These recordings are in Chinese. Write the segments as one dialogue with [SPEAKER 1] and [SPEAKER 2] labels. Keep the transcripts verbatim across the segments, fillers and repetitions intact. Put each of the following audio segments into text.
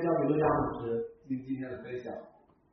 [SPEAKER 1] 到刘家老师今今天的分享。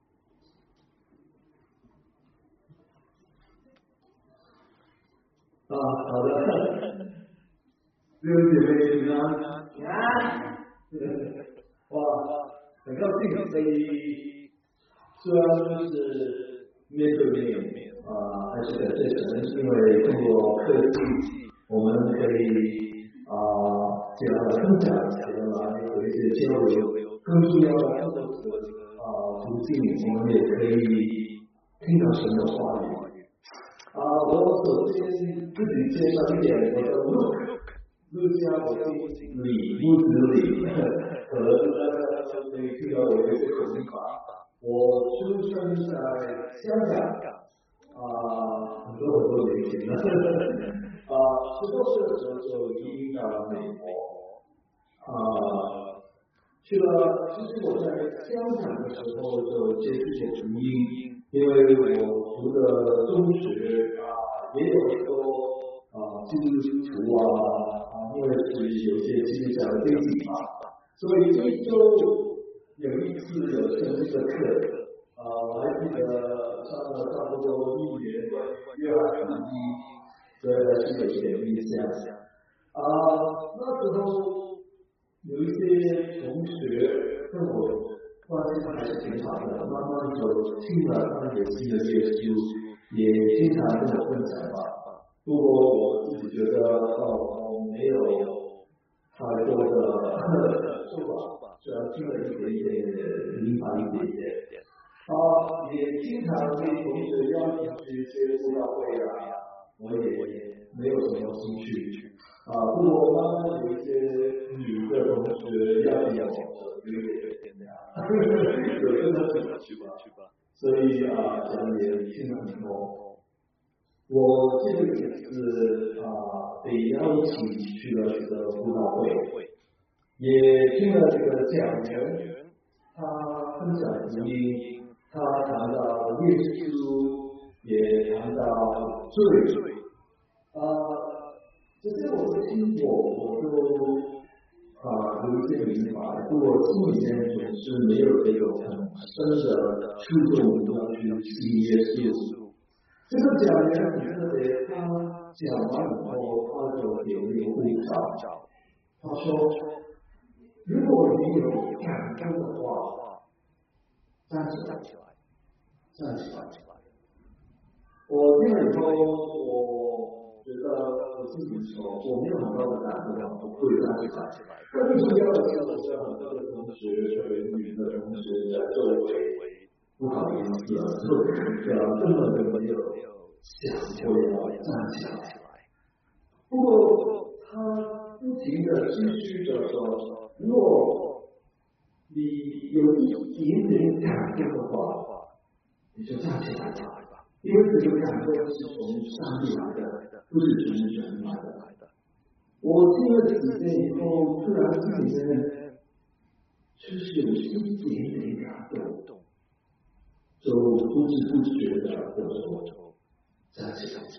[SPEAKER 1] 啊，好的，弟兄姐妹平安，平安。哇，很高兴可以，虽然是面对面啊，还是感谢神，因为通过科技，我们可以啊，这样来分享，这样来有一些交流。更重要的，通过这个啊途径，我们也可以听到神的话语。啊，我首先自己介绍一点，我的 Luke， 路加福音里屋子里和大家可以听到我的一些口音法。我出生在香港，啊，很多很多年前了，啊，十多岁的时候就移民到了美国，啊，去了。其实我在香港的时候就接触过福音。因为我读的中学啊，也有很多啊基督徒啊，啊，因为是有些基督教的背景嘛，所以这周有一次有圣经的课，啊，我还记得上了差不多一年关于约翰福音，所以还是有一点印象。啊，那时候有一些同学跟我关系还是挺好的，慢慢就听了他们有新的耶稣，也经常跟我分享吧。不过我自己觉得哦，没有太多的说法，虽然听了一点点，明白一点点。啊，也经常被同学邀请去一些布道会啊，我也没有什么兴趣。啊，不过慢慢有一些女的同学邀请我，有一点点有跟他去吧去吧，所以啊，讲也听了很多。我记得有一次啊，被邀请去了这个布道会，也听了这个讲员，他分享福音，他谈到耶稣，也谈到罪，啊，这些我都听过，我都。啊，有一些明白，不过心里面总是没有这种很深的触动要去信耶稣。这个讲员很特别，他讲完以后，他就给了一个护照。他说：“如果你有感动的话，站起来，站起来。”我听了以后，我觉得我自己说，我没有很高的感动，我会站起来。更重要的是，我的很多的同学，特别女的同学在周围，不好意思啊，就呃根本就没有想过要站起来。不过他不停的继续的说，如果你有一点点感动的话，你就站起来吧。因为这个感动是从上帝来的，不是从人来的。我听了几遍以后，突然心里面就是有一点点感动，就不知不觉的我说站起来。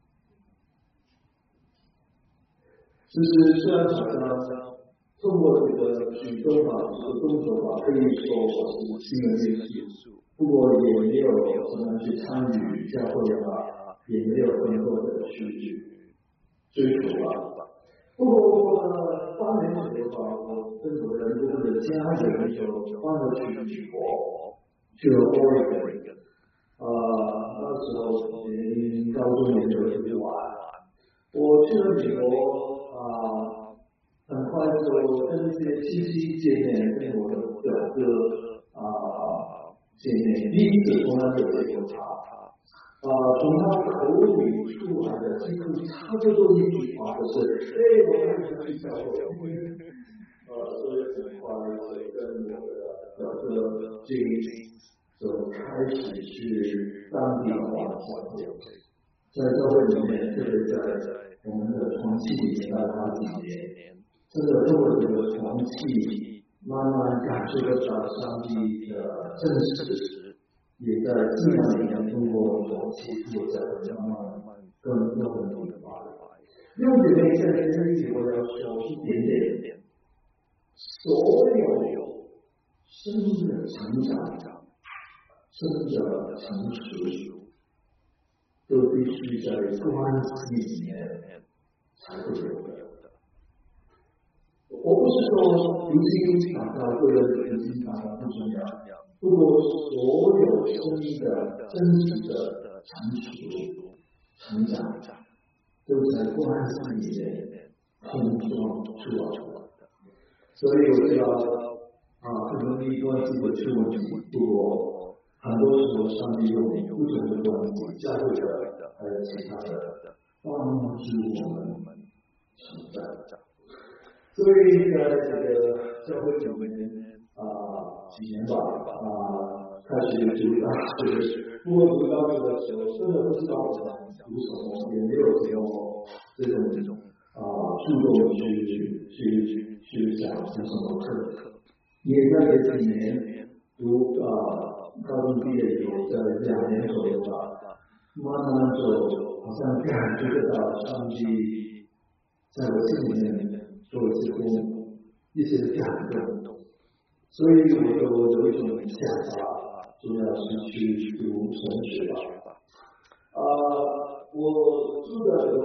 [SPEAKER 1] 其实虽然好像通过这个举动法，这个动作法，可以说我是信了耶稣。不过也没有怎么去参与教会啊，也没有更多的去追求啊。不过过了八年左右吧，我跟我的一部分的家人就搬了去美国，去了 Oregon。啊，那时候连高中研究都不完。我去了美国啊，很快就跟一些亲戚见面，跟我的表哥啊。见面，第一次从来没有见过他，啊，从他口里出来的几乎差不多一句话就是：“哎，我还是去教会。”呃，所以很快就跟我的表哥 James 就开始去当地华人教会，在教会里面，特别在我们的团契里面待了几年，真的通过这个团契。慢慢感受得到上帝的真实，也在信仰里面通过我祈祷，在慢慢更更更明白。用姐妹在这里我要说一点点，所有生命的成长、生命的成熟，都必须在关系里面才会有的。我不是说读经祷告对人读经祷告不重要，不过所有生命的真实的成熟、成长，都在关系里面碰撞出来的。所以我知道啊，很容易关系会出问题，不过很多时候上帝用不同的关系、教会的还有其他的帮助我们成长。所以在这个教会里面啊，几年吧啊，开始读大学，不过读到这个时候，真的不知道我读什么，也没有没有这种这种啊主动去去去去想读什么课。也在这几年读啊高中毕业以后，在两年左右吧，慢慢就好像感觉得到上帝在我心里面做一些工，一些感动，所以我就有一种想法，主要是去读神学吧。啊、呃，我住的这个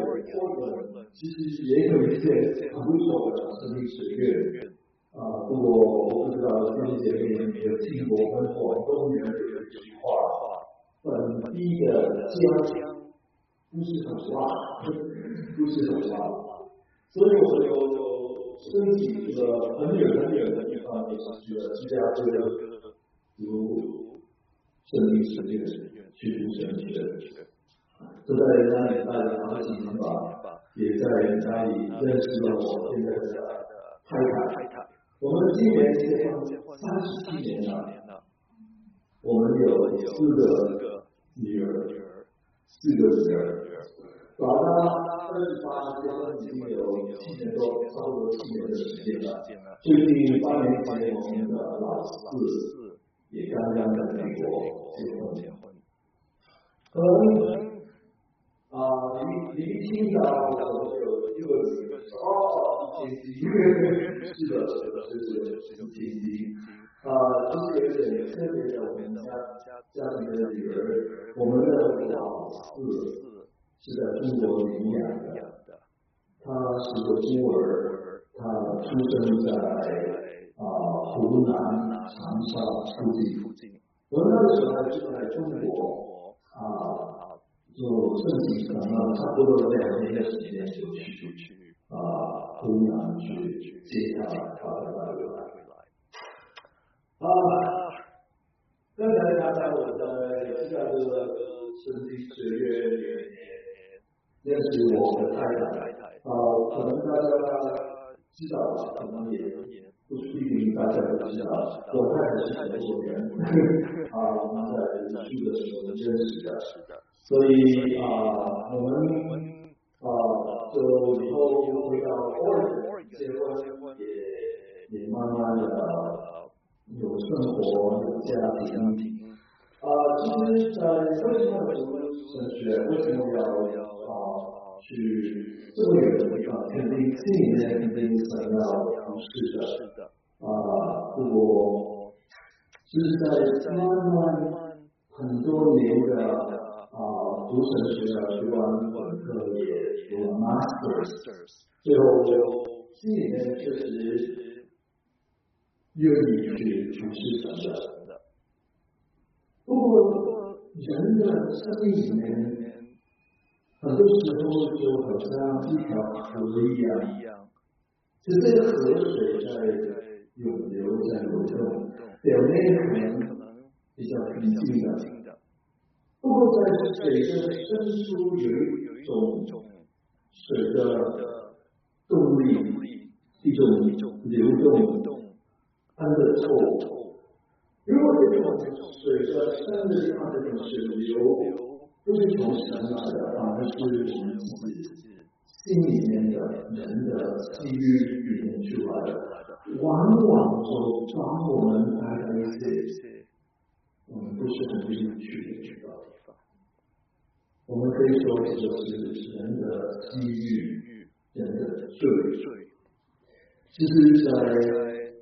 [SPEAKER 1] Oregon， 其实也有一些很不错的神秘学院。啊、呃，不过我不知道弟兄姐妹有没有听过我们广东人有一句话：本地的姜不是很辣，不是很辣。所以我就申请这个很远很远的地方，也是去了芝加哥读圣经学院，去读神学。就在那里待了好几年吧，也在那里认识了我现在的太太。我们今年结婚三十七年了，我们有四个女儿，四个女儿。老大二十八，结婚已经有七年多，差不多七年的时间了。最近八年前，我们的老四也刚刚在美国结婚。可能啊，你你听到我有一个女儿哦，天机，是的，是的，是的，是天机。啊，这是有点特别的，我们家家里的女儿，我们的老四。是在中国领养的，他是个孤儿，他出生在啊、呃、湖南长沙附近。我那个时候还是在中国啊，就申请可能差不多两年的时间就去啊湖南去接他，把他带回来。啊，刚才谈到我在芝加哥圣经学院里面认识我的太太，啊，可能大家知道吧，可能也不是一定大家都知道，我太太是德国人，啊，我们在读书的时候认识的，所以啊，我们啊，就以后回到 Oregon 结婚，也也慢慢的有生活，有家庭。啊，其实，在为什么要读神学？为什么要啊去这么远的地方？肯定心里面肯定想要读是的。啊，不过就是在慢慢很多年的啊读神学啊，读完本科也读了 masters， 最后就心里面确实愿意去去试神的。不过，人的生命里面，很多时候就好像一条河一样，就这个河水在涌流，在流动，表面可能比较平静的，不过在水的深处有一种水的动力，一种流动，它的透。如果这种水的深的地方，这种水流不是从神来的，反而是我们自己心里面的人的机遇里面出来的，往往就帮我们带来一些我们不是很愿意去的地方。我们可以说这就是人的机遇，人的罪。其实，在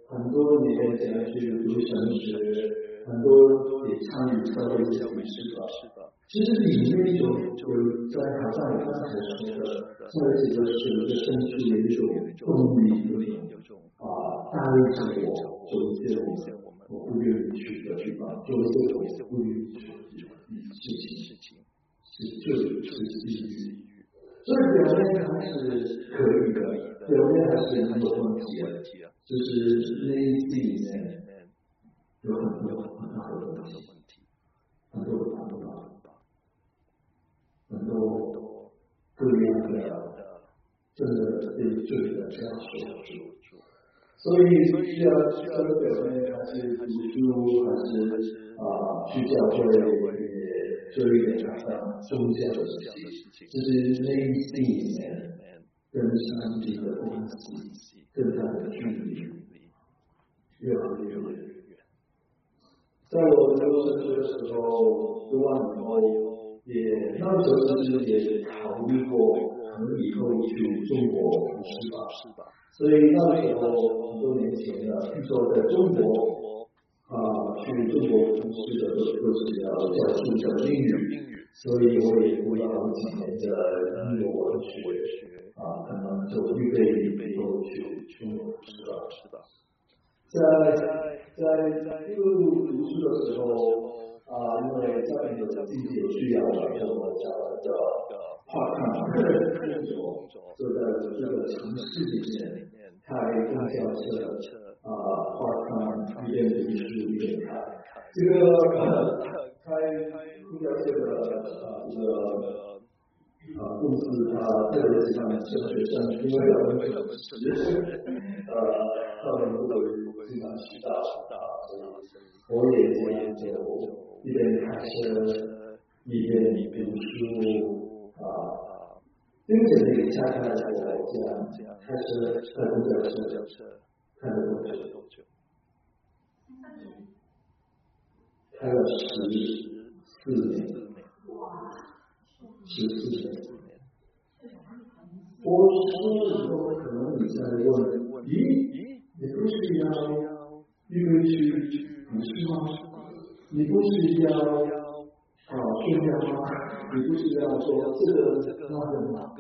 [SPEAKER 1] 很多年想要去读神学，很多也参与教会教会是吧？其实里面有有在好像我刚才说的，教会这个是有一个深处的一种动力，有一种啊带着我做一些我们我不愿意去的地方，做一些我不愿意去的事情，是就是基于。所以表面还是可以的，表面还是很有问题的，就是内心里面有很多很大的问题，很多很多很多各样的真的被罪的这样守住，所以需要需要的表面还是读书，还是啊去教会也做一点好像宗教的事情，就是内心里面跟上帝的关系，跟他的距离越来越远。在我读神学的时候，读完以后，也那时候其实也考虑过，可能以后去中国读书吧。所以那时候很多年前了，听说在中国啊，去中国读书的都都是要教书教英语，所以我也读了好几年的英国文学啊，可能就预备以后去中国读书吧。在在在一路读书的时候啊，因为家里的经济有需要，然后我找了个 part time 工作，就在这个城市里面开公交车啊 part time 一边读书一边开。这个开公交车的啊这个啊公司它特别喜欢小学生，因为他们会很实呃他们不会经常迟到啊，所以我也这样就一边开车一边读书啊，并且那个下开来我这样开车开公交车开了多久？开了十四年，十四年。我说以后可能你在问，咦，你不是要预备去读书吗？你不是要啊宣讲吗？你不是要说这个那个吗？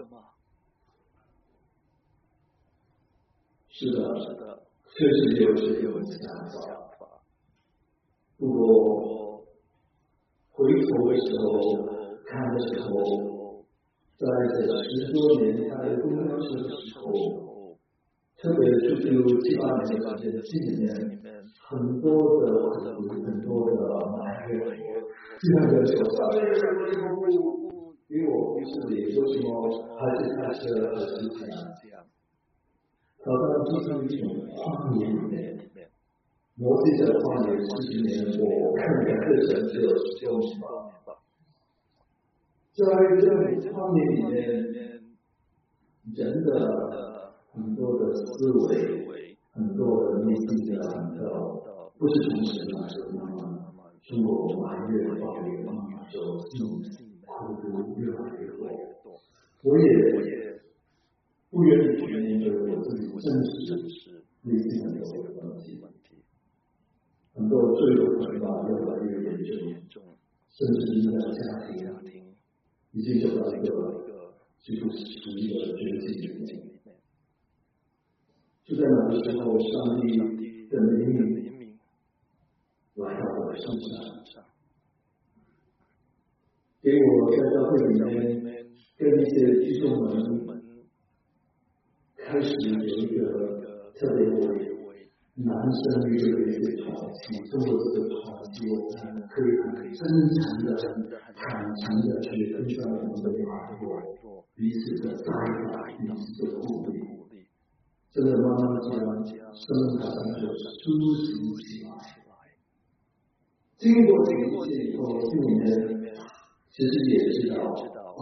[SPEAKER 1] 是的，是的，确实有这种想法。不过回头的时候看的时候，在这十多年开公交车的时候，特别是就七八年的时间，这几年很多的很多的埋怨，经常有说，哎，为什么不因为我不是你，为什么还是开车还是这样？好像就是一种荒野里面。摩西的旷野四十年，我看的课程只有十六年吧。在这种荒野里面，人的很多的思维，很多的内心的感到，不是从神来的慢慢通过埋怨、抱怨、走进苦读越来越多。我也不愿意去面对我自己真实内心的问题。很多罪恶感吧越来越严重，甚至影响家庭，已经走到一个几乎失忆的绝境里面。就在那个时候，上帝的怜悯来到我的身上，给我在教会里面跟一些弟兄们开始有一个特别为男生一个一个团体，通过这个团体，我们可以很真诚的、坦诚的去分享我们的软弱，彼此的带领，彼此的鼓励。真的慢慢这样，生命好像就苏醒起来。经过这一切以后，心里面其实也知道啊，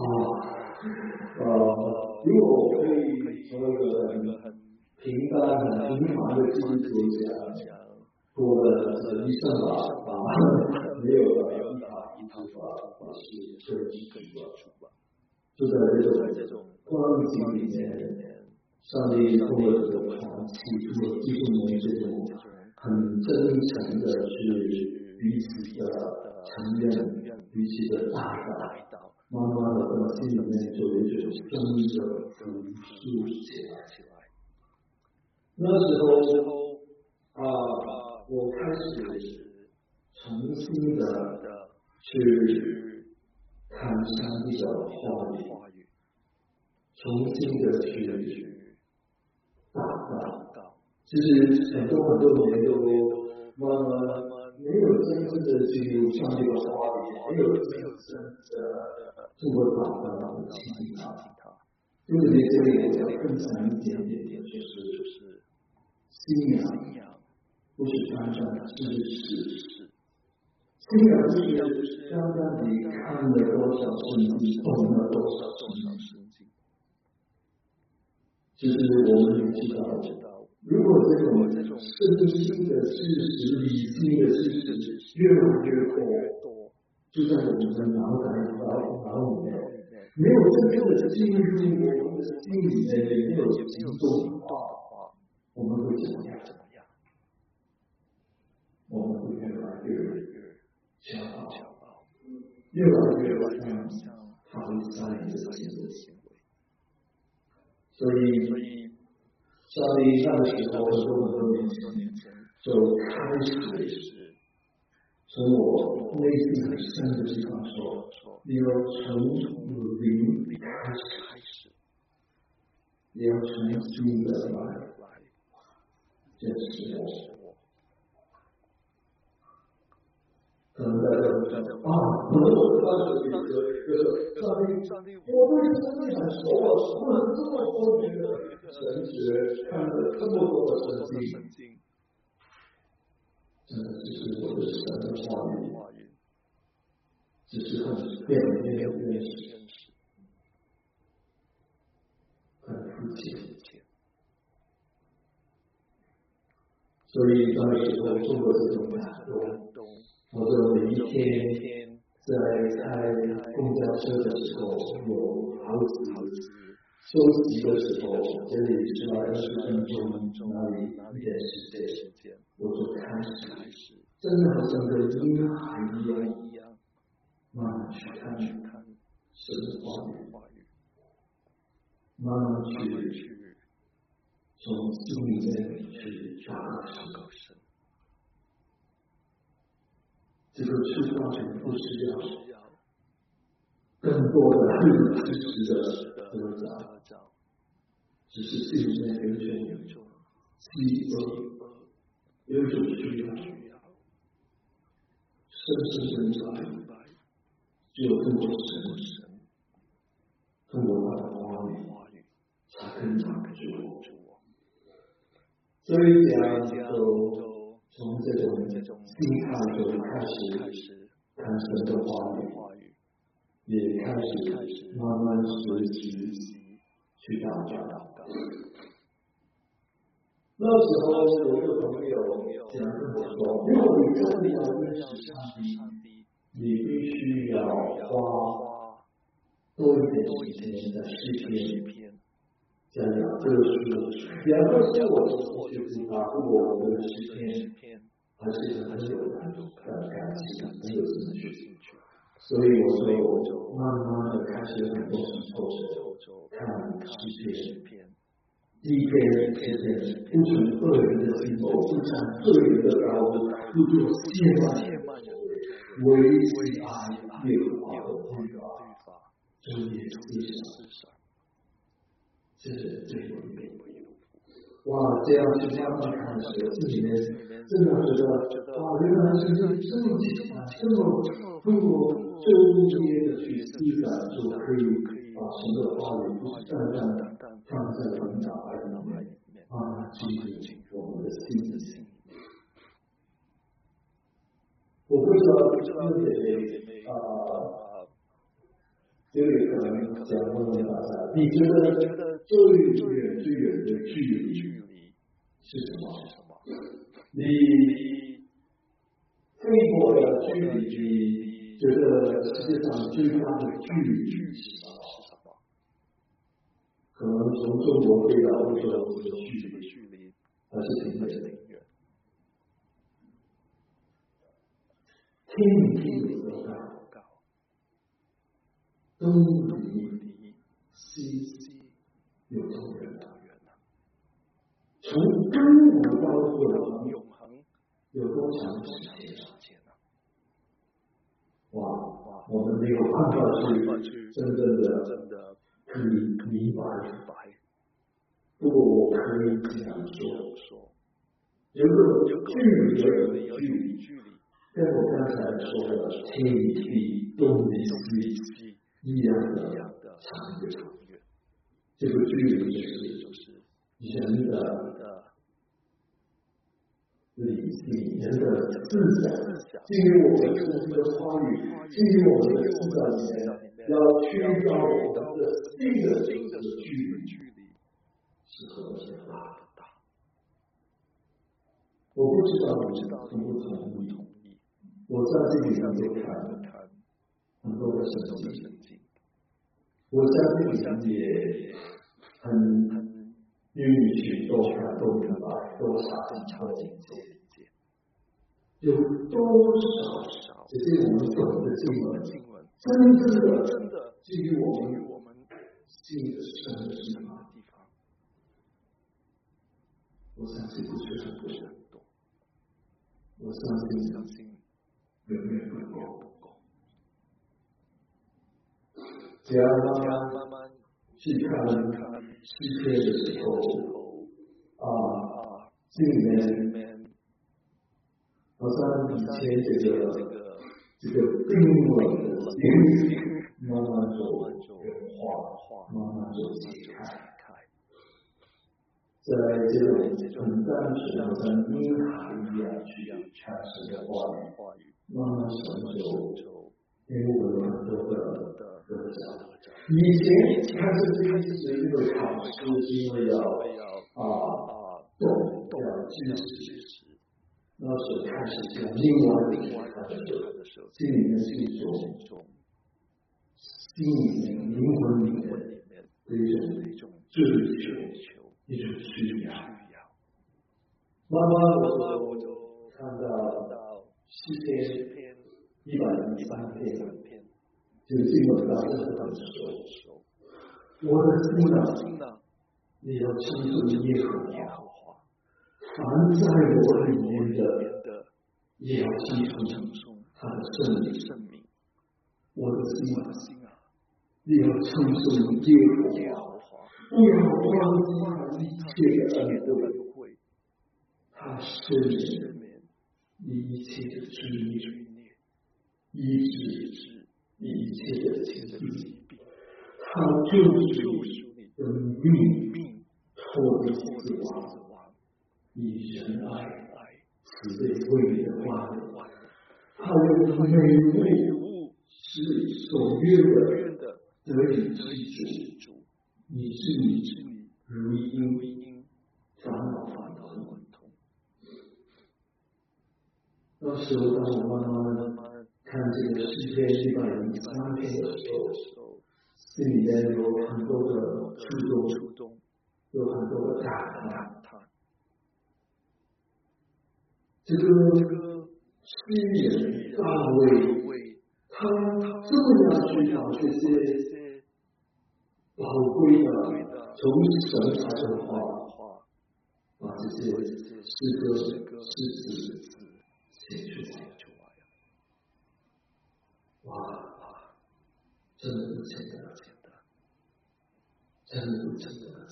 [SPEAKER 1] 呃，如果我可以成为一个很平淡、很平凡的基督徒讲，过了这一生吧，啊，没有了一法一法法是可以记住吧。就在这种光景里面， 上帝通过这个传奇，通过弟兄们这种很真诚的去彼此的承认、彼此的大道，慢慢的在心里面就有一种真的复苏起来。那时候啊，我开始重新的去看上帝的话语，重新的去祷告。其实很多很多年都慢慢没有真正的进入上帝的话语，没有没有真的通过祷告来亲近他。就是在这里我要分享一点点，就是信仰不是单单的知识。信仰就是单单你看了多少圣经，懂了多少圣经。其实我们也知道，如果这种圣经的知识、理性的知识越来越多，就在我们的脑袋、脑脑里面，没有真正的进入我们的心里面，没有行动的话，我们会怎么样？我们会越来越骄傲，越来越像法利赛人的行为。所以，上帝那个时候很多很多年前就开始从我内心很深的地方说，你要从零开始，你要重新的来认识我。可能大家会说啊，可能我当时觉得上帝，我对上帝很熟啊，读了这么多年的神学，看了这么多的圣经，真的只是我的神的话语，只是很表面的认识，很肤浅。所以那个时候通过这种感动。我就每一天在开公交车的时候，有好几次休息的时候，这里是二十分钟，那里一点时间，我就开始，真的好像个婴孩一样，慢慢去看神的话语，慢慢去从心里面去祷告神。这个出发点不是要更多的知识的得着，只是心里面有一种饥饿，有一种需要，深深的明白，只有通过神，通过他的话语，才可以掌握住我。所以讲就。从这种心态就开始看神的话语，也开始慢慢学习去祷告。那时候有一个朋友讲跟我说，如果你真的要认识上帝，你必须要花多一点时间在诗篇。讲两个书，两个书我就是把我的诗篇。还是很有很有感情，很有兴趣，所以我说我就慢慢的开始很多时候看诗篇。第一篇诗篇，不存恶人的心谋，不占罪人的高度，不做亵慢人的唯喜爱耶和华的律法，昼夜思想。这是最有意义。哇，这样去慢慢看的时候，心里面真的觉得，哇，原来是这么简单，这么通过周夜的去思想，就可以把神的话语不是单单放在我们脑海里面，慢慢进入我们的心里面。我不知道弟兄姐妹啊，这里可能想问问大家，你觉得最远最远的距离是什么？你飞过的距离，你觉得世界上最大的距离是什么？ 可能从中国飞到欧洲的这个距离还是挺远。天地有多高，东离西有多远呢？从根本到永恒有多长时间呢？哇，我们没有办法去真正的可以明白。不过我可以这样说，有个距离有距离，跟我刚才说的天地东离西一样的长远。这个距离就是人的理性、人的思想，基于我们自己的话语，基于我们的思想里面，要去到我们的新的新的距离是何等大。我不知道你同不同意，我相信你能够看很多的圣经，我相信你也很愿意去多看多明白多查多理解，有多少这些我们懂的经文，真正的基于我们信的神的地方，我相信不是很多，我相信远远不够。只要慢慢去看诗篇的时候，啊，心里面好像以前这个这个冰冷的心，慢慢就融化，慢慢就解开。在这种很单纯，好像婴孩一样去看神的话语，慢慢成就，因为我有很多的得奖。以前看圣经是因为考试，是因为要啊懂要知识。那时候开始讲另外的看的时候，心里面是一种心里面灵魂里面的一种追求，一种需要。慢慢我就看到诗篇一百零三篇。这个经文大家都很熟。我的心啊，你要称颂耶和华，凡在我里面的，也要称颂他的圣名。我的心啊，你要称颂耶和华，不要忘记他一切的恩惠，他赦免你一切的罪孽，医治一切的疾病，他救赎你的命，脱离死亡，以仁爱慈悲为你的万能，他用美物使所愿的得以知足，以致你如鹰返老还童。那时候当我慢慢看这个诗篇一百零三篇的时候，心里面有很多的触动，有很多的感叹。这个诗人大卫，他这么样去把这些宝贵的从神来的话，把这些诗歌诗词写出来。哇，真的不简单，真的不简单。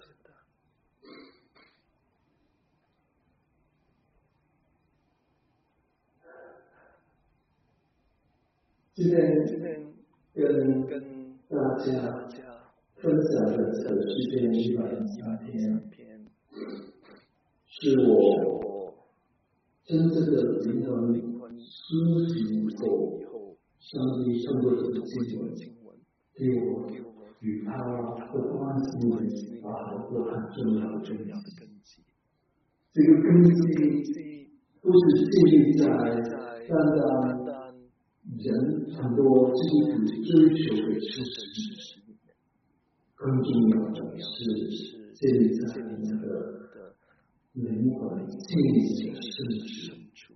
[SPEAKER 1] 今天跟跟大家分享的这个诗篇一百零三篇，是我真正的灵魂苏醒以后，上帝通过这个经文给我与他的关系打好一个很重要的根基。这个根基不是建立在单单人很多基督徒追求的知识里面， 更重要的是建立在我们的灵魂心灵的深处。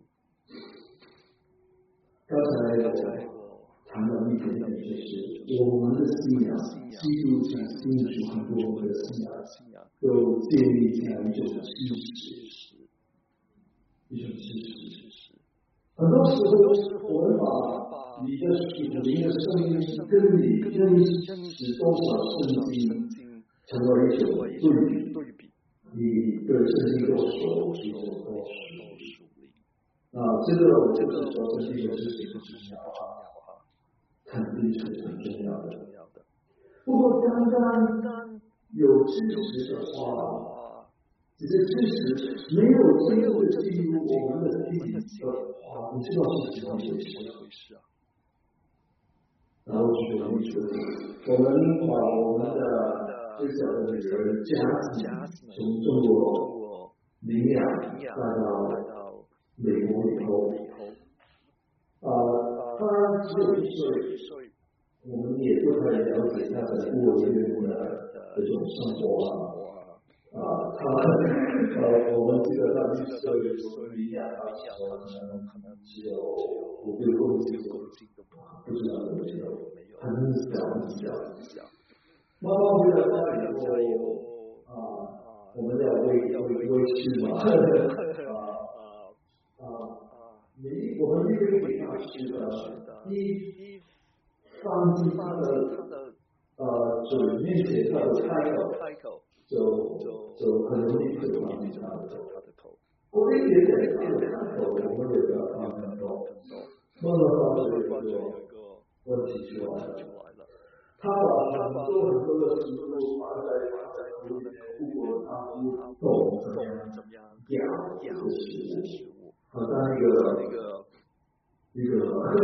[SPEAKER 1] 刚才我谈到一点点，就是我们的信仰，基督教信主很多的信仰，都建立在一种知识，一种知识。很多时候，我们把你的属灵的生命跟你认识多少圣经成为一种对比，你对圣经多熟悉多熟悉。啊，这个我就是说，圣经的知识很重要啊，肯定是很重要的。不过，单单有知识的话，只是知识没有真正的进入我们的心里的话，你知道是怎么一回事啊？然后举个例子，我们把我们的最小的女儿家子从中国领养带到美国以后，啊，她只有一岁，我们也不太了解她在孤儿院的这种生活啊，啊，她呃，我们记得她一岁我们领养她的时候，可能只有五六公斤都不知道有没有，很小很小很小。妈妈回到家以后，啊，我们要喂喂喂吃嘛，啊啊啊！你我们一个给他吃的，一放进他的呃嘴面前，他的开口，就就就很容易就放进他的口。我一点点他的开口，我们也不要放很多，慢慢发觉有一个问题出来了。他把很多很多的食物放在他的口里面，如果他不懂怎么样咬这个食物，好像那个那个一个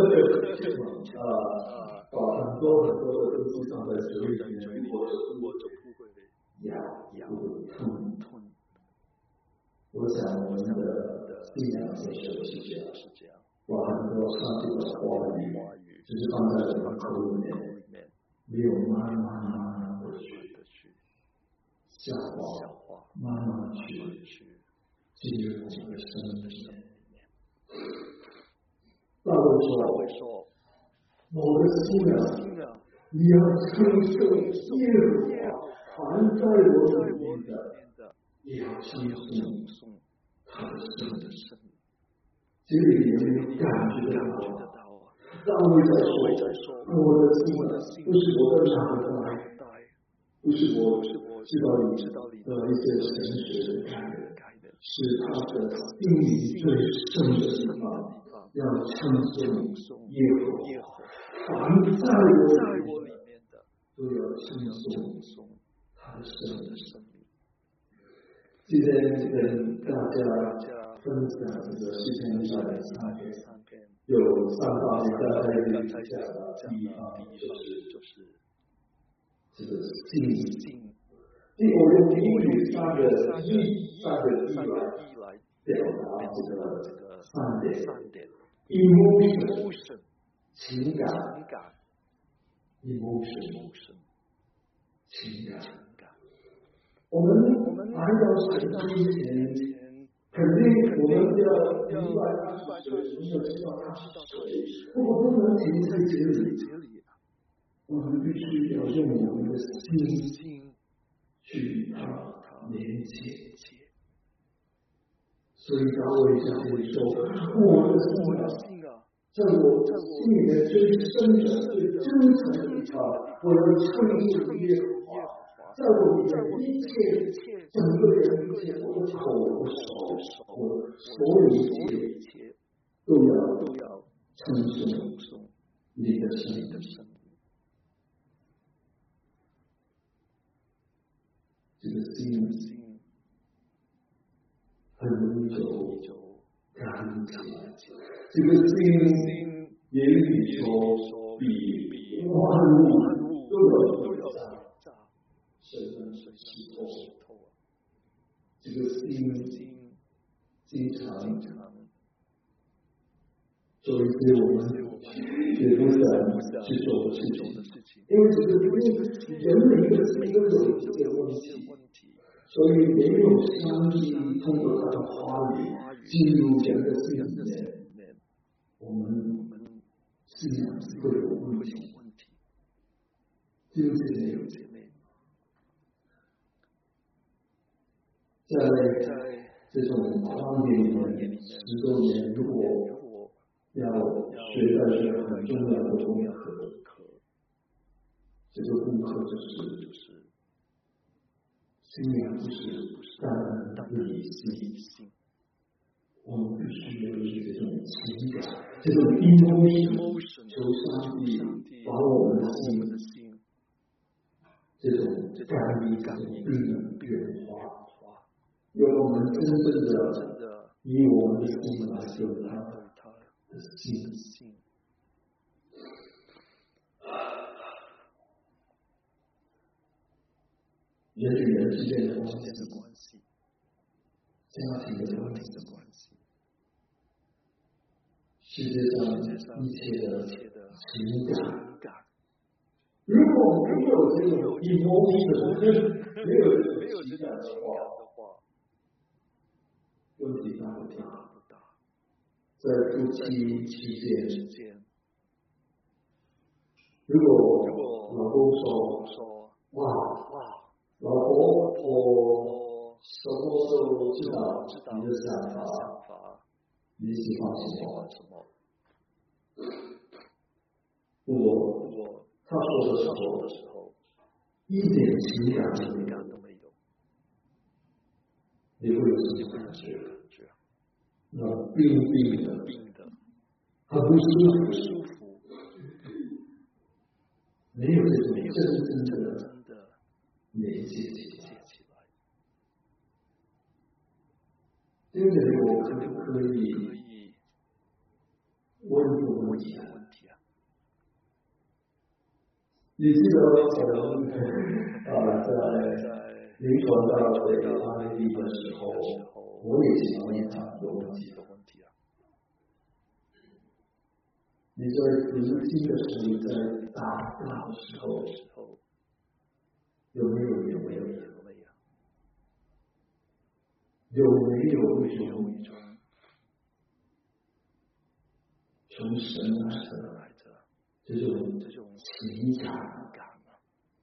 [SPEAKER 1] 啊，把很多很多的东西放在嘴里面，我我就不会咬咬吞吞。我想我们的信仰的时候是这样，是这样，把很多上帝的话语只是放在我们口里面。没有慢慢慢慢的去消化，慢慢的去进入我们的生命里面。大卫说：“我的心啊，你要承受耶和华含在我里面的，也要承受他的生命。”这里有没有感觉得到啊？大卫在说：“我的心不是我的脑袋，不是我知道你的一些神学的概念，是他的心灵最深的地方，要称颂耶和华，凡在我里面的，都要称颂他的生命。”今天跟大家分享这个诗篇一百零三篇。有三方面刚才你讲的，第一方就是就是这个信，第我用英语三个一三个一来表达这个这个三点三点 emotion 情感 emotion 情感，我们来到神之前。肯定我们要明白他是谁，我们要知道他是谁。不过不能停在这里，我们必须要用我们的心去与他连接。所以大卫在这里说：“我的心啊，在我心里面最深的、最真诚的地方，我要称颂耶和华。在我里面一切。”整个人一切，我的口、我的手、我的所有一切，都要都要称颂你的生命。这个心很容易就干净，这个心也比说比万物都要都要脏，神神洗透。这个心经常做一些我们也不想去做的事情，因为这个因为人每个人都有这个问题，所以没有上帝通过他的话语进入人的心里面，我们信仰是会有问题。弟兄姐妹，在这种荒野里面十多年，如果要学到一个很重要的功课，这个功课就是信仰不是单单的理性，我们必须有这种情感，这种 emotion， 求上帝把我们的心这种感应、这种病变化。让我们真正的以我们的心来对他的心。人与人之间的关系，家庭的关系，世界上一切的情感，如果没有这种 emotion， 没有没有情感的话，问题大不大？在夫妻之间，如果老公说：“哇哇，老婆，我什么都知道你的想法，你喜欢什么？”我他说的时候，一点情感都没有，你会有什么感觉？那病病的，很不舒服，没有这种真正的连接起来。因为我可不可以问一个问题啊？你记得我们啊在临床到这个案例的时候，我也想问他一个问题。你在读经的时候，你在祷告的时候，有没有有没有眼泪啊？有没有一种从神来的这种这种情感啊？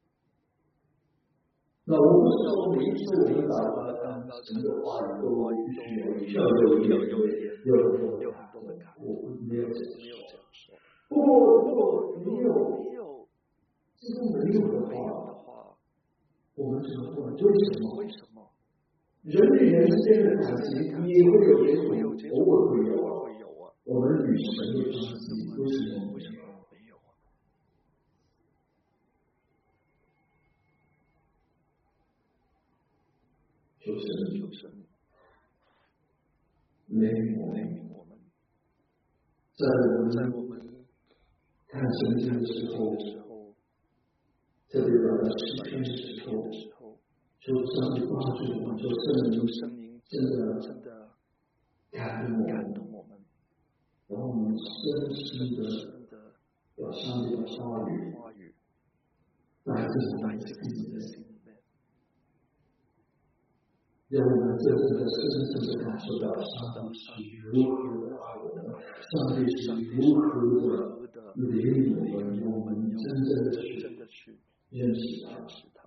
[SPEAKER 1] 那我不是说每一次我们祷告神的话语都必须要有有有有有很多的感，我没有没有这样说。不过如果没有这种没有的话，我们只能问为什么？为什么？人与人之间的感情也会有这种，偶尔会有啊。我们与神的关系为什么没有？求神，求神怜悯我们，在我们在我们看圣经的时候，特别在诗篇的时候，求上帝帮助我们，求圣灵真的真的感动我们，然后我们深深的把上帝的话语带进我们的心里面。让我们真正的深深的感受到上帝是如何的爱我们，上帝是如何的领我们，我们真正的去认识他。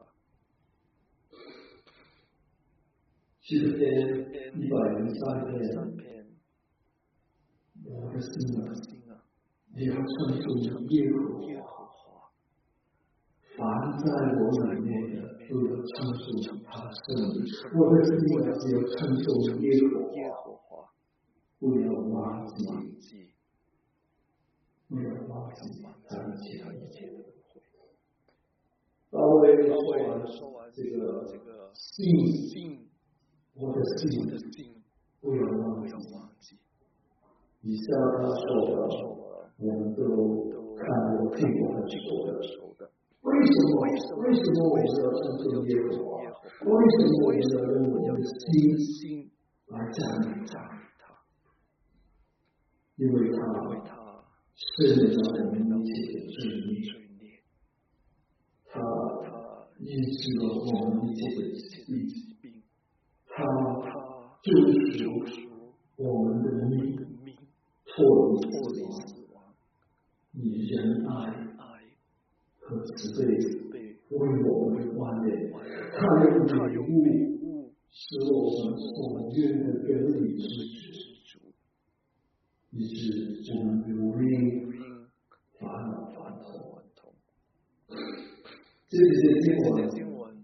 [SPEAKER 1] 诗篇一百零三篇，我的心啊，你要称颂耶和华，凡在我里面的都要称颂他的圣名。我的心啊，只有称颂耶和华，不要忘记，不要忘记他的其他一切的恩惠。大卫说完这个这个信，我的信，不要忘记。以下他说的，我们都看过听过很熟的。为什么？为什么我们要称颂耶和华？为什么我们要用我们的心来赞美他？因为他赦免了我们一切的罪孽，他医治了我们一切的疾病，他救赎我们的命，脱离死亡，以仁爱和慈悲为我们完美。他用礼物使我们所愿的得以知足，以致我们如因烦恼烦痛。这些经文，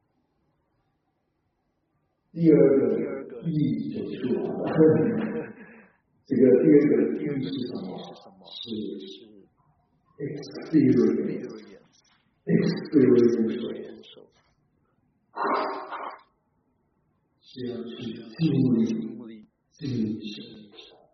[SPEAKER 1] 第二个意义就出来了。这个第二个意义是什么？是 experience experience 是要去经历经历。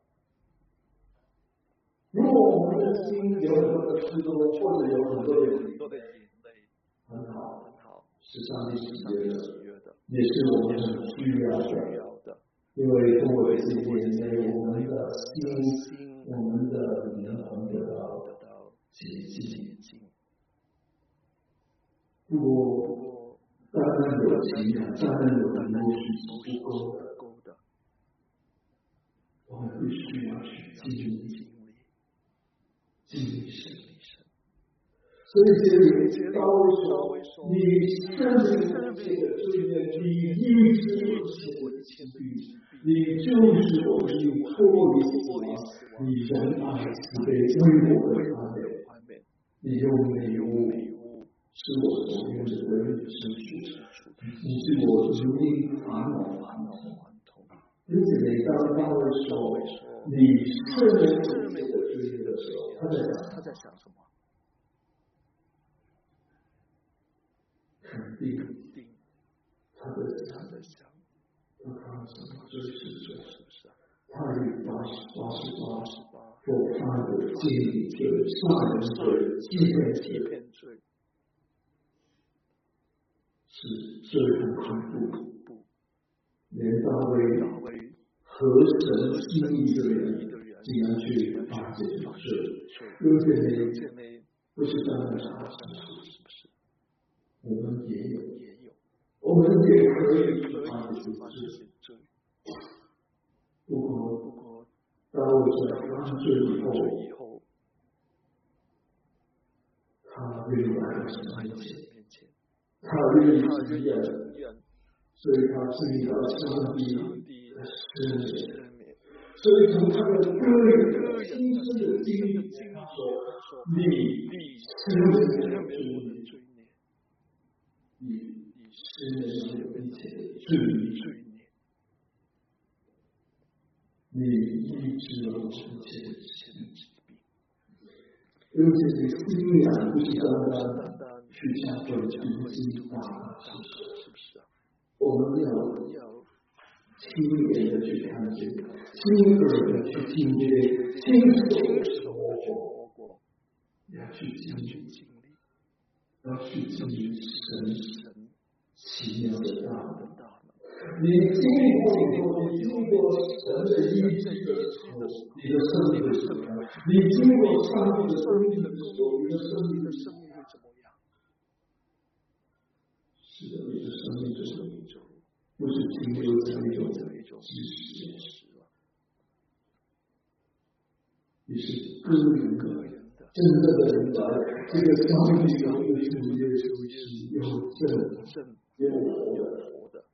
[SPEAKER 1] 如果我们的心有很多的失落，或者有很多的眼泪，很好，是上帝喜悦的，也是我们很需要的。因为通过这些眼泪，我们的心、我们的灵魂得到洁净。如果单单有情感、单单有emotion是不够的，我们必须要去经历。经历神，所以这里大卫说：“你赦免我一切的罪孽，你医治我一切的疾病，你救赎我，你脱离死亡，你仁爱慈悲为我的完美，你用礼物使我所愿的得以知足，你是我如因烦恼烦痛。”因此，每当大卫说：“你赦免我一切的罪孽的时候，他在想，他在想什么？肯定，他在他在想，他看什么？这是这是不是？他与八十八十八，所犯的奸淫罪、杀人罪、欺骗罪，是罪很恐怖。连大卫合神心意的人，竟然去犯这种罪。有姐妹，不是单单是他是不是？我们也有，我们也可以犯这些罪。不过，当我在犯罪以后，他愿意来到神面前，他愿意承认，所以他经历了上帝的赦免。所以从他的个人亲身的经历他说：“你赦免我的罪孽，你赦免我一切的罪孽，你医治了我一切的疾病。”因为这些信仰不是单单去讲教会经大是不是啊？我们要亲眼的去看见，亲耳的去听见，亲手活过，要去经历，要去经历神奇妙的大能。你经历过以后，你经过神的医治的时候，你的生命会怎么样？你经过上帝的生命的时候，你的生命的生命会怎么样？是的，你的生命中不是停留在一种知识，你是个人的真正的明白这个上帝有一个主耶稣是有正有活的。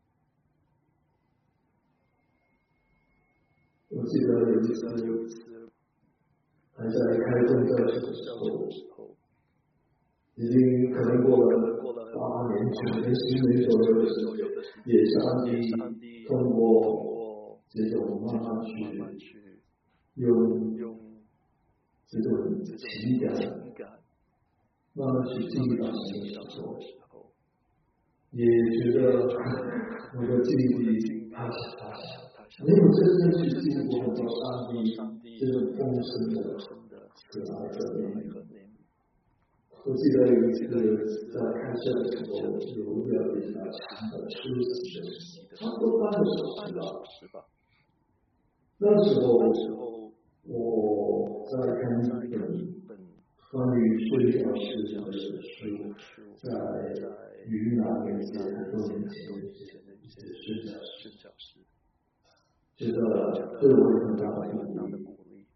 [SPEAKER 1] 我记得有一次，有一次还在开宗教学的时候，已经可能过了八年、九年、十年左右的时候，也上帝通过这种慢慢去用这种情感，慢慢去经历到神的时候，也觉得我的经历他想他想。没有真正去经历过上帝这种丰盛的慈爱和怜悯。我记得有一次在开车的时候，有一个比较长的出席的，差不多半个小时吧。那时候我在在看一本关于睡觉时的书，在云南那些很多年前的一些睡觉时，觉得对我有很大的鼓励。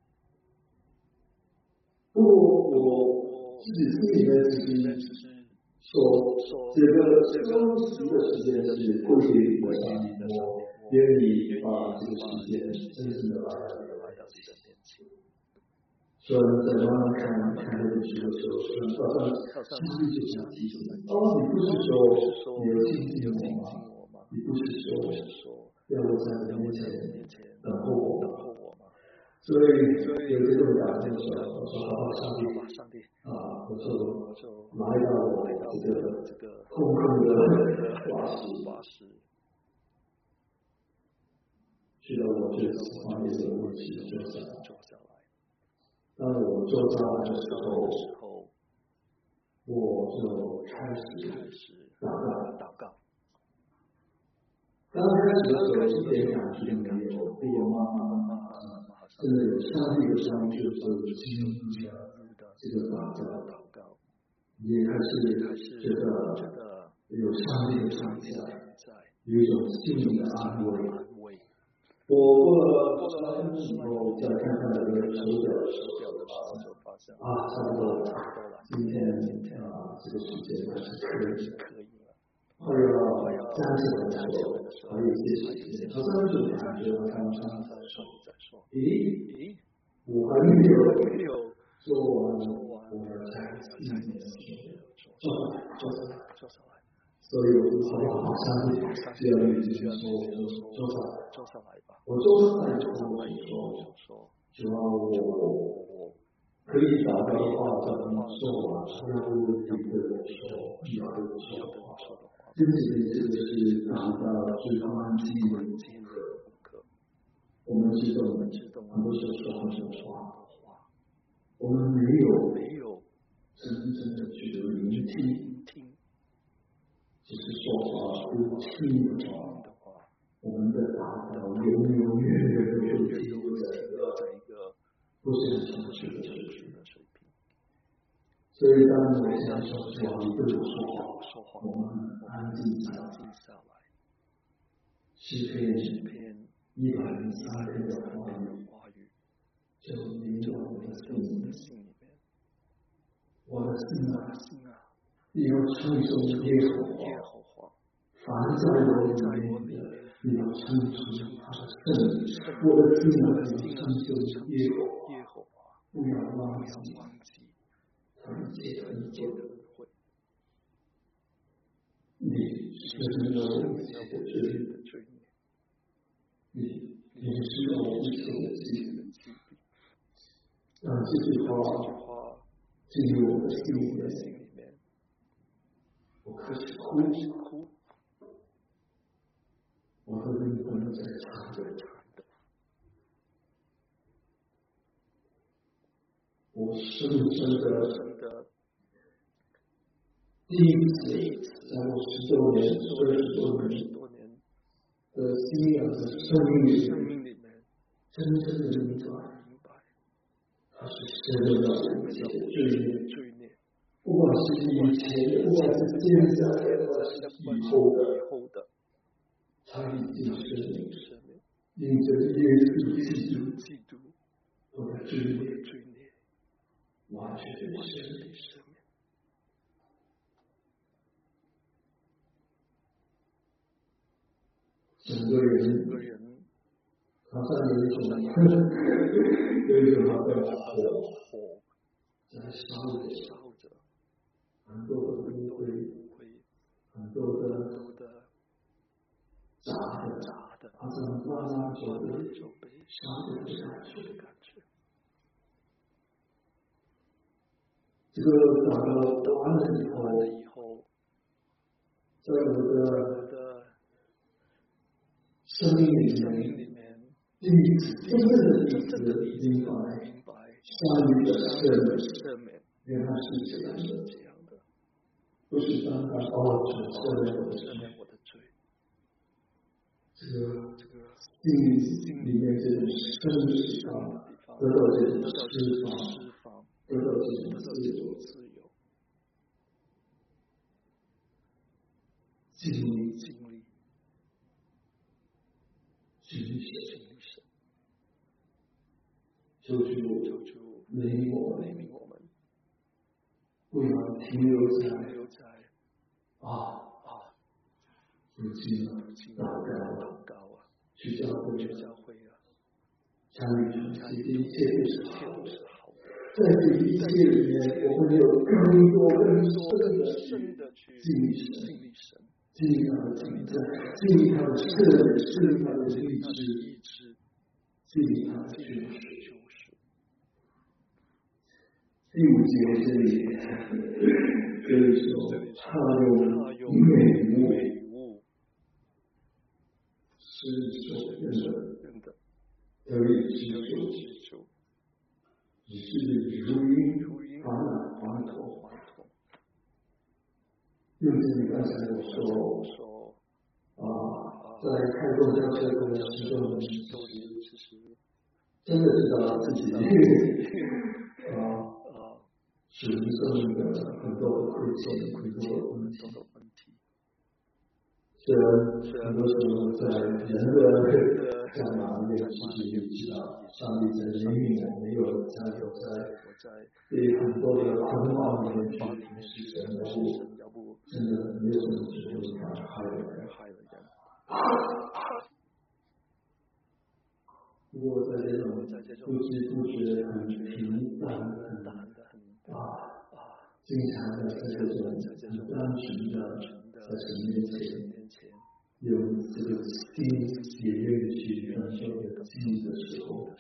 [SPEAKER 1] 不过我自己心里面只是说，这个这个这个时间是归给我上帝，我愿意把这个时间真正的来到自己的面前。所以在慢慢看看这本书的时候，是好像上帝就想提醒你：哦，你不是说你有亲近我吗？你不是说要我在你面前等候我吗？所以有这种感觉的时候，我说好吧，上帝啊，我就来到我这个这个空空的瓦室，去到我最喜欢的一个位置坐下来。当我坐下来的时候，我就开始祷告。祷告。刚开始的时候一点感觉没有，我妈妈真的有上帝的上帝就是亲自的这个祷告，也开始觉得有上帝的上帝在，有一种心灵的安慰。我过了十来分钟以后，再看看那个手表的时候，发现啊，差不多了，今天啊这个时间还是可以了。快要站起来的时候，还有一些时间，好像是感觉刚刚在说，咦，我还没有做完我的在今天的做下来，做下来，做下来。所以我就好好好上帝，只要你这样说，我就做下来，做下来吧。我做下来之后，我就说，只要我可以找到的话，就能说完；要不你对我说，你要对我说的话，真的这个是达到最关键的课。我们知道，很多时候说很多话，我们没有没有真正的去聆听。只是说话不听的话，我们的达到永永远远都会停留在一个不是很清楚的水平。所以当我想说话，你对我说话，我们安静下来。诗篇一百零三篇的话语，就临到我的心里面。我的心啊，你要称颂耶和华，凡在我里面的，你要称颂他的圣。我的心啊，你要称颂耶和华，不要忘记他一切的一切的恩惠。你承认我一切的罪孽，你你知道我一切的疾病。让这句话进入我的心里面。我开始哭，我和灵魂在唱着的，我深深的第一次在我十多年、二十多年的信仰的生命里面，真正的明白，它是神的我的罪孽。不管是以前，不管是现在，不管是以后的，他已经是因着耶稣基督，我的罪孽完全的赦免。整个人，好像有一种，有一种好像火在烧着。很多的污秽，很多的杂的，好像慢慢就被烧掉的感觉。这个祷告完了以后，在我的生命里面，第一次真正的第一次明白，上帝的赦免原来是这样的。不是单单哦，只赦免我的罪。这个这个心里面这种生死上得到这种释放，得到这种自由，经历经历经历神，求主怜悯我们，不要停留在啊啊，如今祷告啊，去教会啊，参与传奇的一切都是好的。在这一切里面，我们有更多更深的经历神，经历他的存在，经历他的赦免，经历他的医治，经历他的救赎。第五节这里，这里说他用美物是所认的得以之主。只是如因烦恼烦恼，用这里刚才我说啊，在开动教车的时候，其实真的知道自己啊人生的很多的亏欠，很多的问题。虽然很多时候在人的在哪里其实也知道上帝在怜悯我，没有在有在对很多的捆绑里面去平时神要不真的没有什么时候他害了人害了人。不过在这种不知不觉很平淡很啊经常的在这种很单纯的在神面前有这个心也愿意去感受的经历的时候，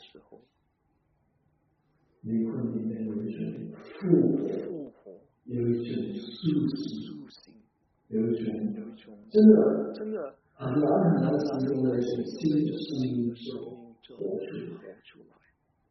[SPEAKER 1] 灵魂里面有一种复活，有一种苏醒，有一种真的真的很难很难形容的一种新的生命就活出来。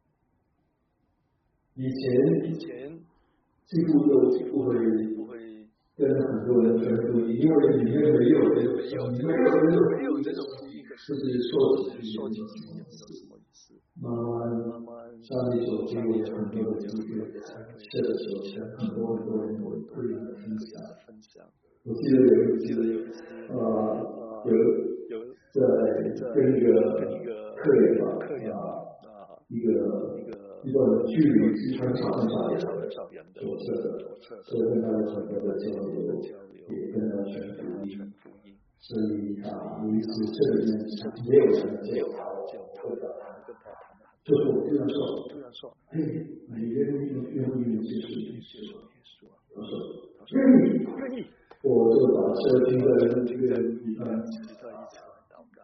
[SPEAKER 1] 以前以前几乎都不会不会跟很多人传福音，因为里面没有这种没有没有没有这种福音，就是说几句说几句也没有什么意思。慢慢慢慢，上帝所给我很多的机会，是的时候，很多很多人会对你的分享分享。我记得有一次，呃，有有在跟一个客人吧，啊，一个一个一段距离很长很长很长远的左侧的，所以跟他有很多的交流，也跟他传福音。所以啊，有一次这里面没有人接他，我跟他跟他谈。就是我突然说，突然说，哎，你愿意愿意接受耶稣？他说，愿意，愿意。我就把车停在这个地方，一起来祷告。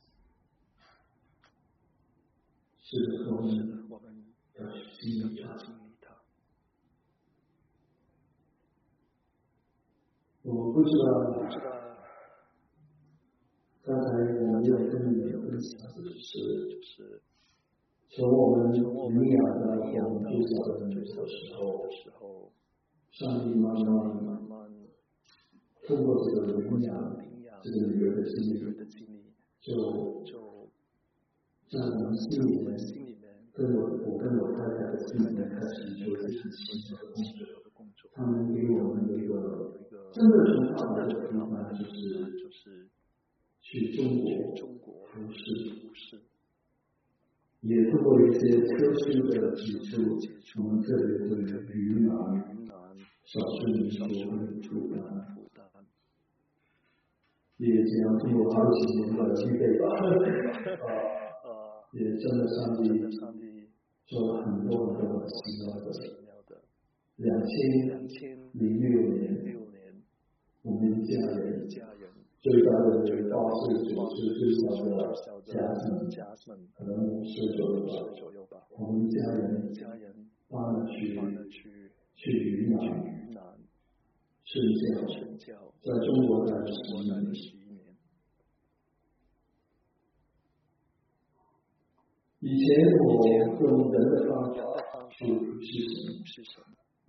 [SPEAKER 1] 是的，我们我们要去经历它，经历它。我不知道，不知道。刚才我们有跟你们分享，就是就是。从我们领养的我们最小的最小的时候，上帝慢慢慢慢通过这个领养这个女儿的经历，就就在我们心里面，跟我我跟我太太的心里面开始做一些新的工作。他们给我们有一个真的从他来的地方，就是就是去中国中国服侍。也通过一些特殊的技术，我们这里会云南少数民族负担，也这样通过好几年的积累吧，啊，也真的上帝做了很多很多的奇妙的。两千零六年，我们一家人。最大的八岁九岁，最小的家庭可能五岁左右吧。我们家人搬了去去云南宣教，在中国待了十一年。以前我用人的方法去是神，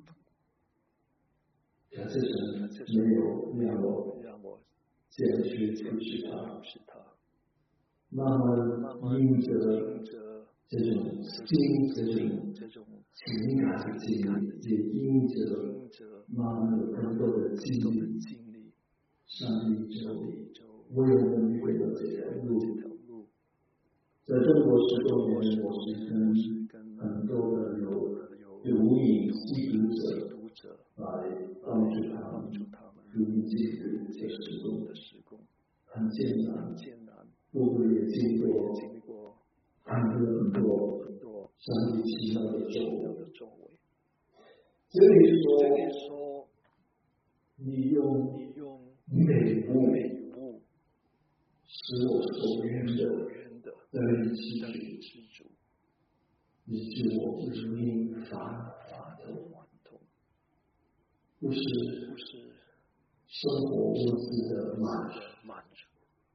[SPEAKER 1] 感谢神没有让我。坚持扶持他，慢慢因着这种心，这种情感的经历，也因着慢慢有更多的经历，上帝就为我们预备了这条路。在中国十多年，我是跟很多的有毒瘾吸毒者来帮助他们福音基督的施工，很艰难，路途也经过很多很多上帝奇妙的作为。这里说，你用美物使我所愿的得以知足，以致我如因烦烦痛，不是生活物质的满足，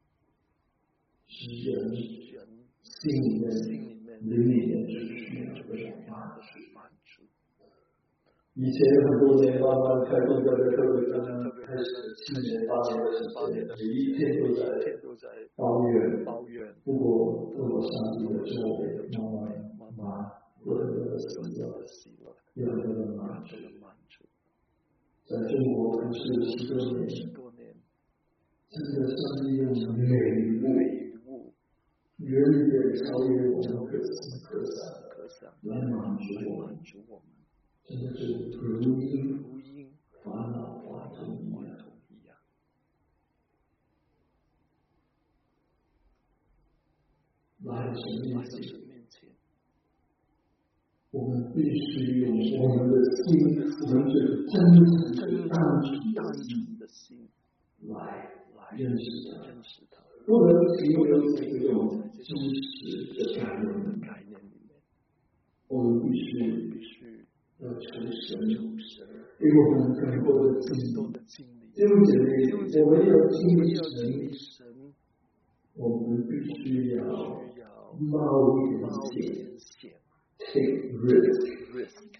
[SPEAKER 1] 是人心里面、灵里面最需要的满足。以前很多年慢慢开动教会，特别刚刚开始七年八年的时间，每一天都在抱怨，不过透过上帝的作为，慢慢慢慢有很多的喜乐，有很多的满足。在中国可是十多年，真的上帝用美物远远超越我们可思可想来满足我们。真的是如因烦恼烦痛一样。来到神面前，我们必须用我们的心，我们这个真诚单纯的心来认识他，不能停留在这种知识的概念里面。我们必须要求神，给我们更多的经历。弟兄姐妹，我们要经历神，我们必须要冒一点险 ，take risk，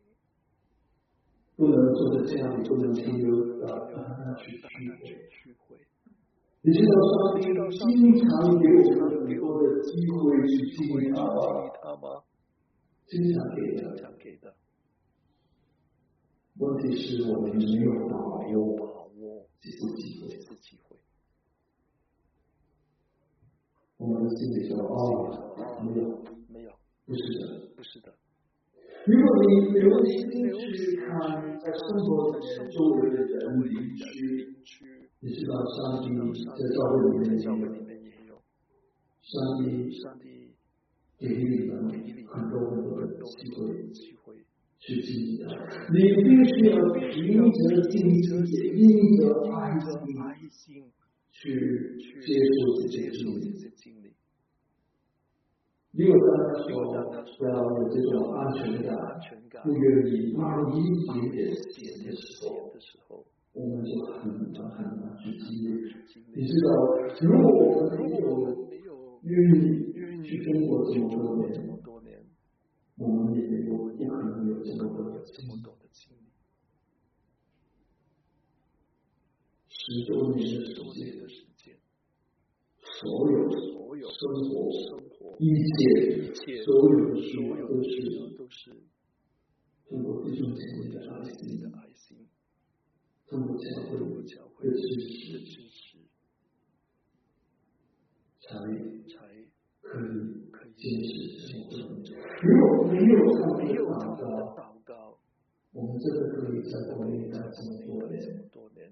[SPEAKER 1] 不能坐在家里，不能停留到那去聚会。你知道上帝经常给我们很多的机会去经历他吗？经常给的。问题是我们没有把握这次机会。我们的心里说：“哦，没有，没有，不是的，不是的。”如果你留心去看，在生活里面周围的人邻居，你知道上帝在教会里面也有，上帝给予你们很多很多的机会。去经历的，你必须要凭着信心，也因着爱心去接受这些经历。如果大家说要有这种安全感，不愿意冒一点点险的时候，我们就很难很难去经历。你知道，如果我们没有愿意去中国这么多年，我们也不可能有这么多的经历。十多年的时间，所有生活、一切、所有的需要都是通过弟兄姐妹的爱心，通过教会的支持，才可以坚持生活。如果没有他们的祷告，我们真的可以在国内待这么多年。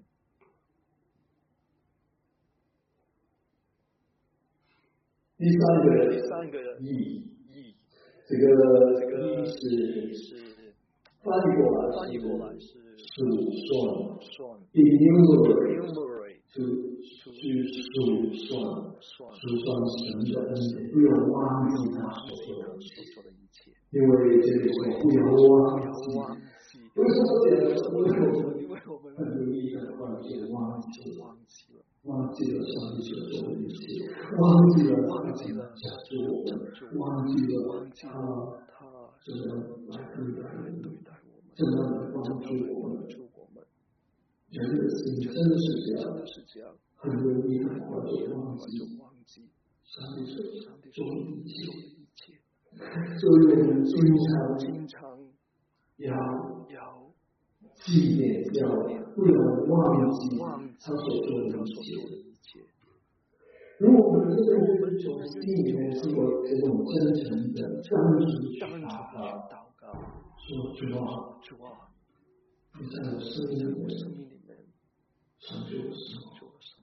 [SPEAKER 1] 第三个人，第三个人，义，这个这个是翻译过来，翻译过来是数算 ，enumerate， to 去数算，数算神的恩典，不要忘记他所做的一切，因为这里说不要忘记，为什么这样说？因为我们很容易很快就忘记了。忘记了上帝所做的一切，忘记了忘记了假主我们，忘记了他他怎么来对待我们，怎么来帮助我们。人的心真的是这样，很容易很快就忘记上帝所做的一切。 所以我们经常
[SPEAKER 2] 经常
[SPEAKER 1] 要
[SPEAKER 2] 要
[SPEAKER 1] 纪念，要不要忘记他所做的
[SPEAKER 2] 他
[SPEAKER 1] 一切。
[SPEAKER 2] 所做的一切。
[SPEAKER 1] 如果我们真的从心里面是有这种真诚的单纯去祷告，说主啊，
[SPEAKER 2] 主啊，
[SPEAKER 1] 你在我生命里面成就了什么？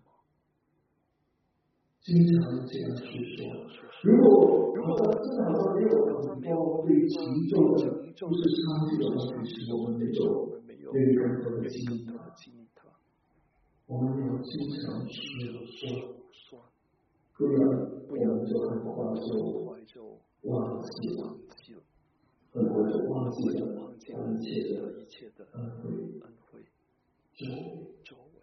[SPEAKER 1] 经常这样去说。如果如果真的好像没有很多对群众的，不是上帝的问题，是我们没有愿意更多的经历它。我们要经常去说，不然我们就很快就忘记了，很快就忘记了一切的恩惠、周围。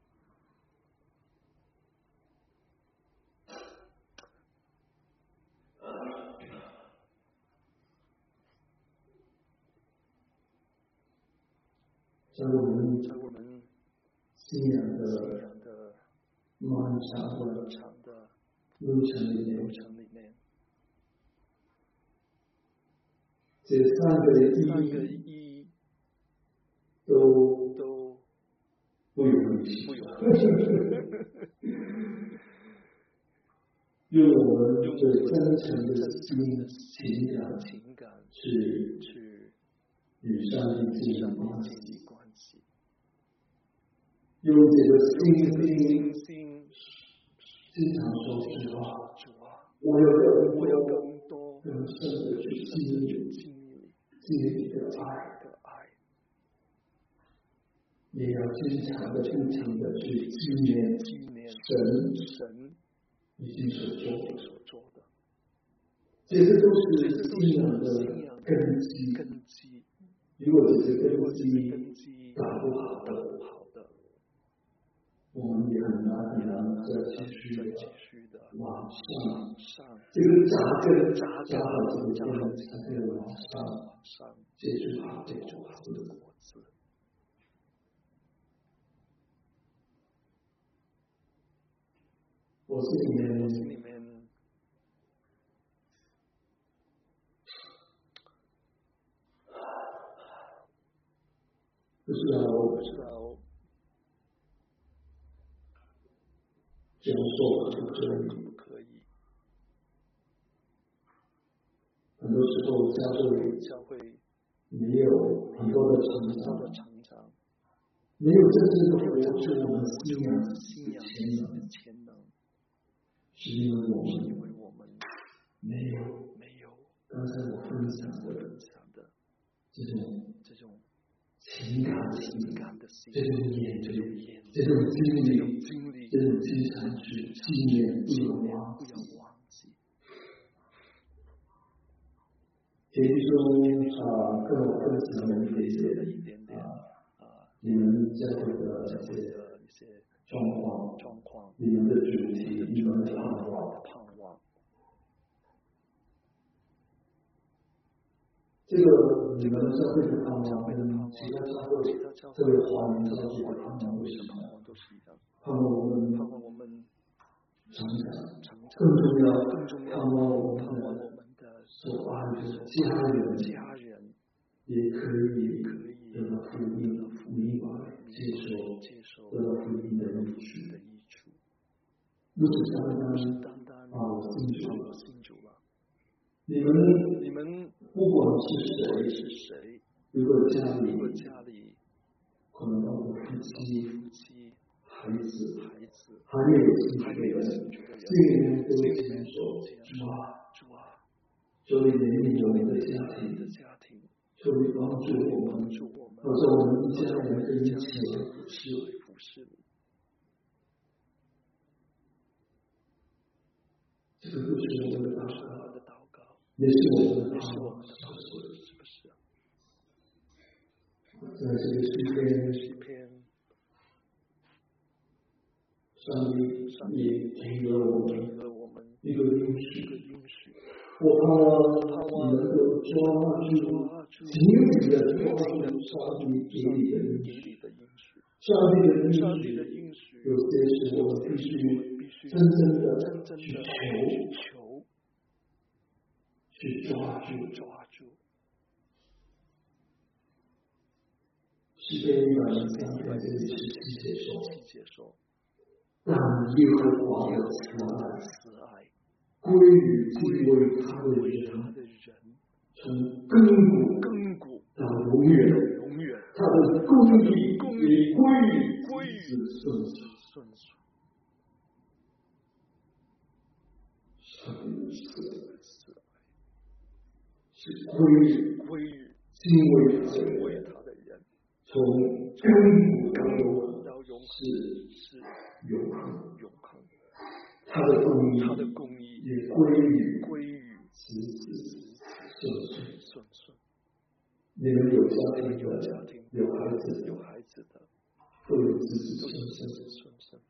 [SPEAKER 1] 在我们在我们信仰的漫长的路程里面，这三个意义都都不容易，不容易。用我们最真诚的心情感情感去去与上帝建立关系，用这个心心经常说实话，我有更我有更多更深的去经历经历你的爱的爱，也要经常的不停的去纪念神神已经所做所做的，这些都是信仰的根基。根基，如果这些根基打不好的，我们也很难很难再继续的往上。这个扎根扎好这个根，才可以往上结出好的果子。我心里面，我心里面，不知道，我不知道，这样说可不可不可以？很多时候，教会教会没有很多的成长，没有真正的活出我们信仰的潜能。是因为我们，因为我们没有没有刚才我分享的这种这种情感情感的心，这种眼这种眼这种经历经历这种经常去纪念不要忘不要忘记。田兄啊，跟我分享了一点点啊，你们教会的一些状况，状况，你们的主题，你们的盼望，盼望。这个你们教会的盼望跟其他教会，特别华人教会的盼望都是一样，盼望我们，盼望我们成长，成长，更重要，更重要，盼望我们的所爱的家人，家人也可以得到福音，明白。接受得到福音的益处，不是单单把我信主了。你们你们不管是谁是谁，如果家里如果家里可能包括夫妻夫妻孩子孩子还没有信主的人，心里面都坚守主啊主啊，求你怜悯我们的家庭的家庭，求你帮助我们，好像我们一家人可以一起来服侍服侍你。这个不是我们的祷告，也是我们的祷告，是不是？在这个诗篇，诗篇，上帝上帝给了我们一个应许，我盼望你能够抓住，紧紧的抓住上帝给你的应许。上帝的应许，有些是我们必须真正的去求， 去抓住
[SPEAKER 2] 抓住。
[SPEAKER 1] 诗篇一百零三篇这里十七节说，
[SPEAKER 2] 七节说，
[SPEAKER 1] 但耶和华的慈爱
[SPEAKER 2] 慈爱
[SPEAKER 1] 归于敬畏他的人，从亘古
[SPEAKER 2] 亘古
[SPEAKER 1] 到永远，
[SPEAKER 2] 永远，
[SPEAKER 1] 他的公义也归于
[SPEAKER 2] 归于
[SPEAKER 1] 顺顺
[SPEAKER 2] 顺顺。
[SPEAKER 1] 神是
[SPEAKER 2] 慈爱
[SPEAKER 1] 是归于
[SPEAKER 2] 归于
[SPEAKER 1] 敬畏他
[SPEAKER 2] 敬
[SPEAKER 1] 的人，
[SPEAKER 2] 畏他的人，
[SPEAKER 1] 从亘古到永恒
[SPEAKER 2] 到永恒
[SPEAKER 1] 是
[SPEAKER 2] 是
[SPEAKER 1] 永恒。
[SPEAKER 2] 永恒。
[SPEAKER 1] 他的公义
[SPEAKER 2] 他的公义
[SPEAKER 1] 也归于
[SPEAKER 2] 归于
[SPEAKER 1] 子子顺顺。
[SPEAKER 2] 顺顺。
[SPEAKER 1] 你们有家庭
[SPEAKER 2] 有
[SPEAKER 1] 的，
[SPEAKER 2] 家庭
[SPEAKER 1] 有孩子的，
[SPEAKER 2] 有孩子的，
[SPEAKER 1] 都有子子
[SPEAKER 2] 都有
[SPEAKER 1] 孙
[SPEAKER 2] 子子
[SPEAKER 1] 孙。
[SPEAKER 2] 孙孙。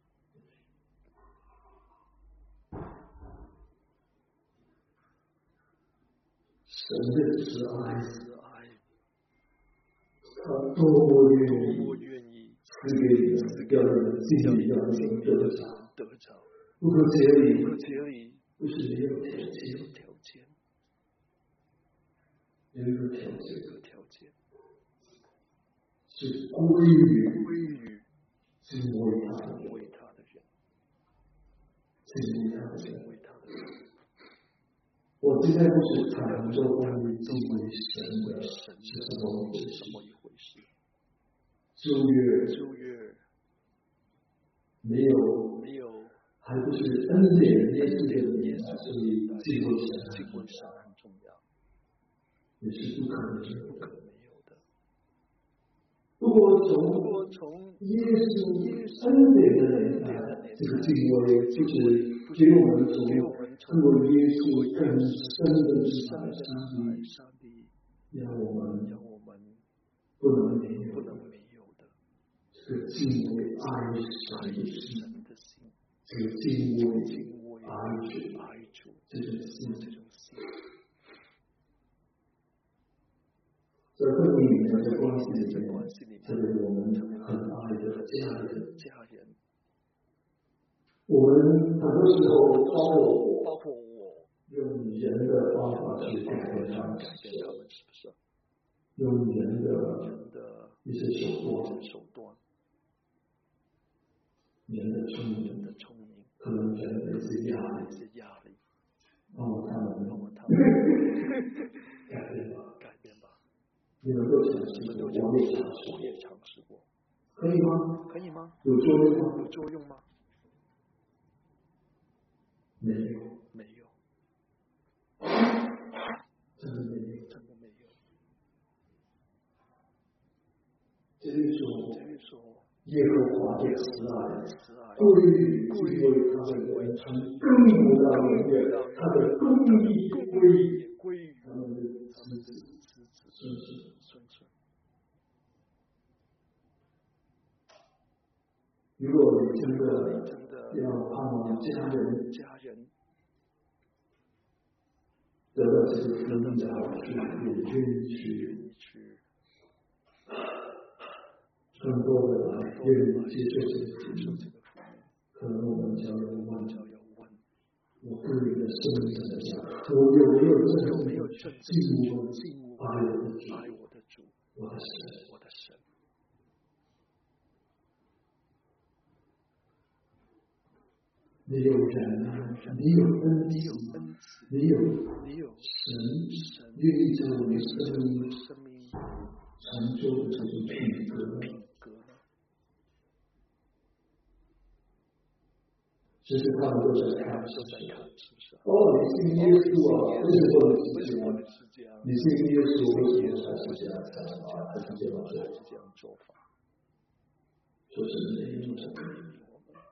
[SPEAKER 1] 神的慈爱，
[SPEAKER 2] 慈爱，
[SPEAKER 1] 他多么愿
[SPEAKER 2] 多么
[SPEAKER 1] 意
[SPEAKER 2] 愿意
[SPEAKER 1] 赐给你们，要你们尽力，要你们得着。
[SPEAKER 2] 得着。
[SPEAKER 1] 不可节
[SPEAKER 2] 不可
[SPEAKER 1] 礼，
[SPEAKER 2] 节礼，
[SPEAKER 1] 不是没有条
[SPEAKER 2] 没有
[SPEAKER 1] 件，
[SPEAKER 2] 条件，
[SPEAKER 1] 有一个条
[SPEAKER 2] 有
[SPEAKER 1] 件
[SPEAKER 2] 个条件，
[SPEAKER 1] 是归于
[SPEAKER 2] 归于
[SPEAKER 1] 敬畏他的人，
[SPEAKER 2] 敬畏他的人，
[SPEAKER 1] 敬畏他的
[SPEAKER 2] 敬
[SPEAKER 1] 人。
[SPEAKER 2] 畏他的人。
[SPEAKER 1] 我今天不是谈说关于敬畏神的
[SPEAKER 2] 神
[SPEAKER 1] 是什么一回
[SPEAKER 2] 是什么
[SPEAKER 1] 事。
[SPEAKER 2] 一回事？
[SPEAKER 1] 旧约
[SPEAKER 2] 旧约
[SPEAKER 1] 没有，
[SPEAKER 2] 没有
[SPEAKER 1] 还不是恩典耶稣的
[SPEAKER 2] 耶
[SPEAKER 1] 年代，
[SPEAKER 2] 稣
[SPEAKER 1] 所以敬畏神
[SPEAKER 2] 敬畏神很重要，
[SPEAKER 1] 也是不可能
[SPEAKER 2] 不可
[SPEAKER 1] 的。
[SPEAKER 2] 没有的。
[SPEAKER 1] 如果
[SPEAKER 2] 不
[SPEAKER 1] 从
[SPEAKER 2] 过从
[SPEAKER 1] 耶稣恩典的年代，这个敬畏就是给我们从通过耶稣更深的爱上帝，
[SPEAKER 2] 上帝
[SPEAKER 1] 让我们
[SPEAKER 2] 让我们
[SPEAKER 1] 不能没有
[SPEAKER 2] 不能没有的
[SPEAKER 1] 这个敬畏爱
[SPEAKER 2] 爱
[SPEAKER 1] 神的心，
[SPEAKER 2] 神的心，
[SPEAKER 1] 这个敬畏
[SPEAKER 2] 敬畏
[SPEAKER 1] 爱主
[SPEAKER 2] 爱主
[SPEAKER 1] 这种心。
[SPEAKER 2] 这种心。
[SPEAKER 1] 在婚姻里面，在关系里
[SPEAKER 2] 在
[SPEAKER 1] 面，
[SPEAKER 2] 关系里面，
[SPEAKER 1] 特别我们很爱的家人，
[SPEAKER 2] 家人，
[SPEAKER 1] 我们很多时候，包括我，
[SPEAKER 2] 包括我，
[SPEAKER 1] 用人的方法去改变他们，
[SPEAKER 2] 改变他们，是不是？
[SPEAKER 1] 用人的
[SPEAKER 2] 人的
[SPEAKER 1] 一些手段，
[SPEAKER 2] 手段，
[SPEAKER 1] 人的聪
[SPEAKER 2] 人
[SPEAKER 1] 明，
[SPEAKER 2] 的聪明，
[SPEAKER 1] 可能人的一些压力，
[SPEAKER 2] 一些压力，
[SPEAKER 1] 帮我他们
[SPEAKER 2] 帮我他们
[SPEAKER 1] 改变吧。
[SPEAKER 2] 改变吧。
[SPEAKER 1] 你们都尝试过，
[SPEAKER 2] 你们都
[SPEAKER 1] 我也尝试过，
[SPEAKER 2] 我也尝试过，
[SPEAKER 1] 可以吗？
[SPEAKER 2] 可以吗？
[SPEAKER 1] 有作用吗？
[SPEAKER 2] 有作用吗？
[SPEAKER 1] 没有，
[SPEAKER 2] 没有，
[SPEAKER 1] 真的没有。
[SPEAKER 2] 真的没有。
[SPEAKER 1] 这里说，
[SPEAKER 2] 这里说，
[SPEAKER 1] 耶和华的慈爱
[SPEAKER 2] 慈爱
[SPEAKER 1] 归于敬畏他的人，从亘古到永远，他的公义归于
[SPEAKER 2] 也归于
[SPEAKER 1] 他们的
[SPEAKER 2] 他们
[SPEAKER 1] 子子
[SPEAKER 2] 的子子
[SPEAKER 1] 孙孙。
[SPEAKER 2] 孙孙。
[SPEAKER 1] 如果你真的
[SPEAKER 2] 真的
[SPEAKER 1] 要盼望家人
[SPEAKER 2] 家人
[SPEAKER 1] 得到这个福音的好处，也愿意去
[SPEAKER 2] 愿意去
[SPEAKER 1] 更多的来愿意接受这个福音，
[SPEAKER 2] 接受这个福音，
[SPEAKER 1] 可能我们就要问，
[SPEAKER 2] 就要问
[SPEAKER 1] 我个人的生命怎么样？我有没有真
[SPEAKER 2] 有
[SPEAKER 1] 正
[SPEAKER 2] 没有真正
[SPEAKER 1] 敬畏
[SPEAKER 2] 敬畏
[SPEAKER 1] 爱我的主，
[SPEAKER 2] 爱我的主，
[SPEAKER 1] 我的神？
[SPEAKER 2] 我的神。
[SPEAKER 1] 你有人啊，你有恩
[SPEAKER 2] 你有
[SPEAKER 1] 慈，
[SPEAKER 2] 恩慈，
[SPEAKER 1] 你有
[SPEAKER 2] 你有
[SPEAKER 1] 神
[SPEAKER 2] 神
[SPEAKER 1] 愿意在我们生命
[SPEAKER 2] 生命
[SPEAKER 1] 成就的这种品格，
[SPEAKER 2] 品格呢？
[SPEAKER 1] 其实他们都在看，
[SPEAKER 2] 都在看，是不是？
[SPEAKER 1] 哦，你信耶稣啊？为什么你
[SPEAKER 2] 为什么
[SPEAKER 1] 是这样？
[SPEAKER 2] 你是这样？
[SPEAKER 1] 你信耶稣，为什么还是这样
[SPEAKER 2] 才是这
[SPEAKER 1] 想法？
[SPEAKER 2] 样
[SPEAKER 1] 还是这样做？
[SPEAKER 2] 还是这样做法？
[SPEAKER 1] 说是没有
[SPEAKER 2] 就是
[SPEAKER 1] 的，
[SPEAKER 2] 怜悯我们，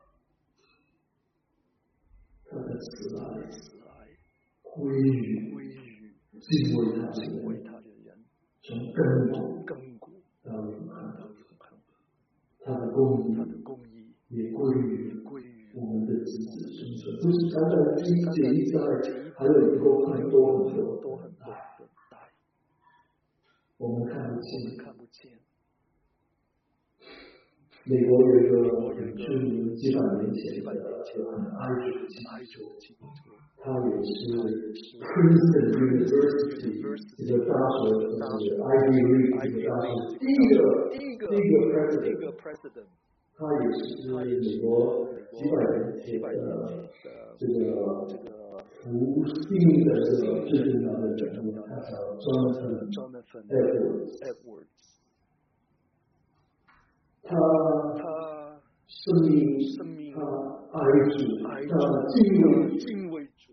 [SPEAKER 1] 他的慈爱
[SPEAKER 2] 慈爱
[SPEAKER 1] 归于
[SPEAKER 2] 归于
[SPEAKER 1] 敬畏他的
[SPEAKER 2] 敬畏
[SPEAKER 1] 人，
[SPEAKER 2] 他的人，
[SPEAKER 1] 从亘古
[SPEAKER 2] 亘古
[SPEAKER 1] 到永恒，
[SPEAKER 2] 到永恒。
[SPEAKER 1] 他的公
[SPEAKER 2] 他的
[SPEAKER 1] 义
[SPEAKER 2] 公义
[SPEAKER 1] 也归于
[SPEAKER 2] 归于
[SPEAKER 1] 我们的子子孙孙，不是单单第一节一代，还有以后很多很多
[SPEAKER 2] 多很多的代，
[SPEAKER 1] 我们看不
[SPEAKER 2] 我们
[SPEAKER 1] 见，
[SPEAKER 2] 看不见，
[SPEAKER 1] 美国有一个很知名几百年前的很爱主的基督徒，他也是 Princeton University 这个大学，就是 Ivy League 这个大学第一个第一个第一个 president， 他也是美国几百年前的这个这个福音的这个制定的人物，他叫 Jonathan Edwards。他他生命生命他爱主，他敬畏敬畏主，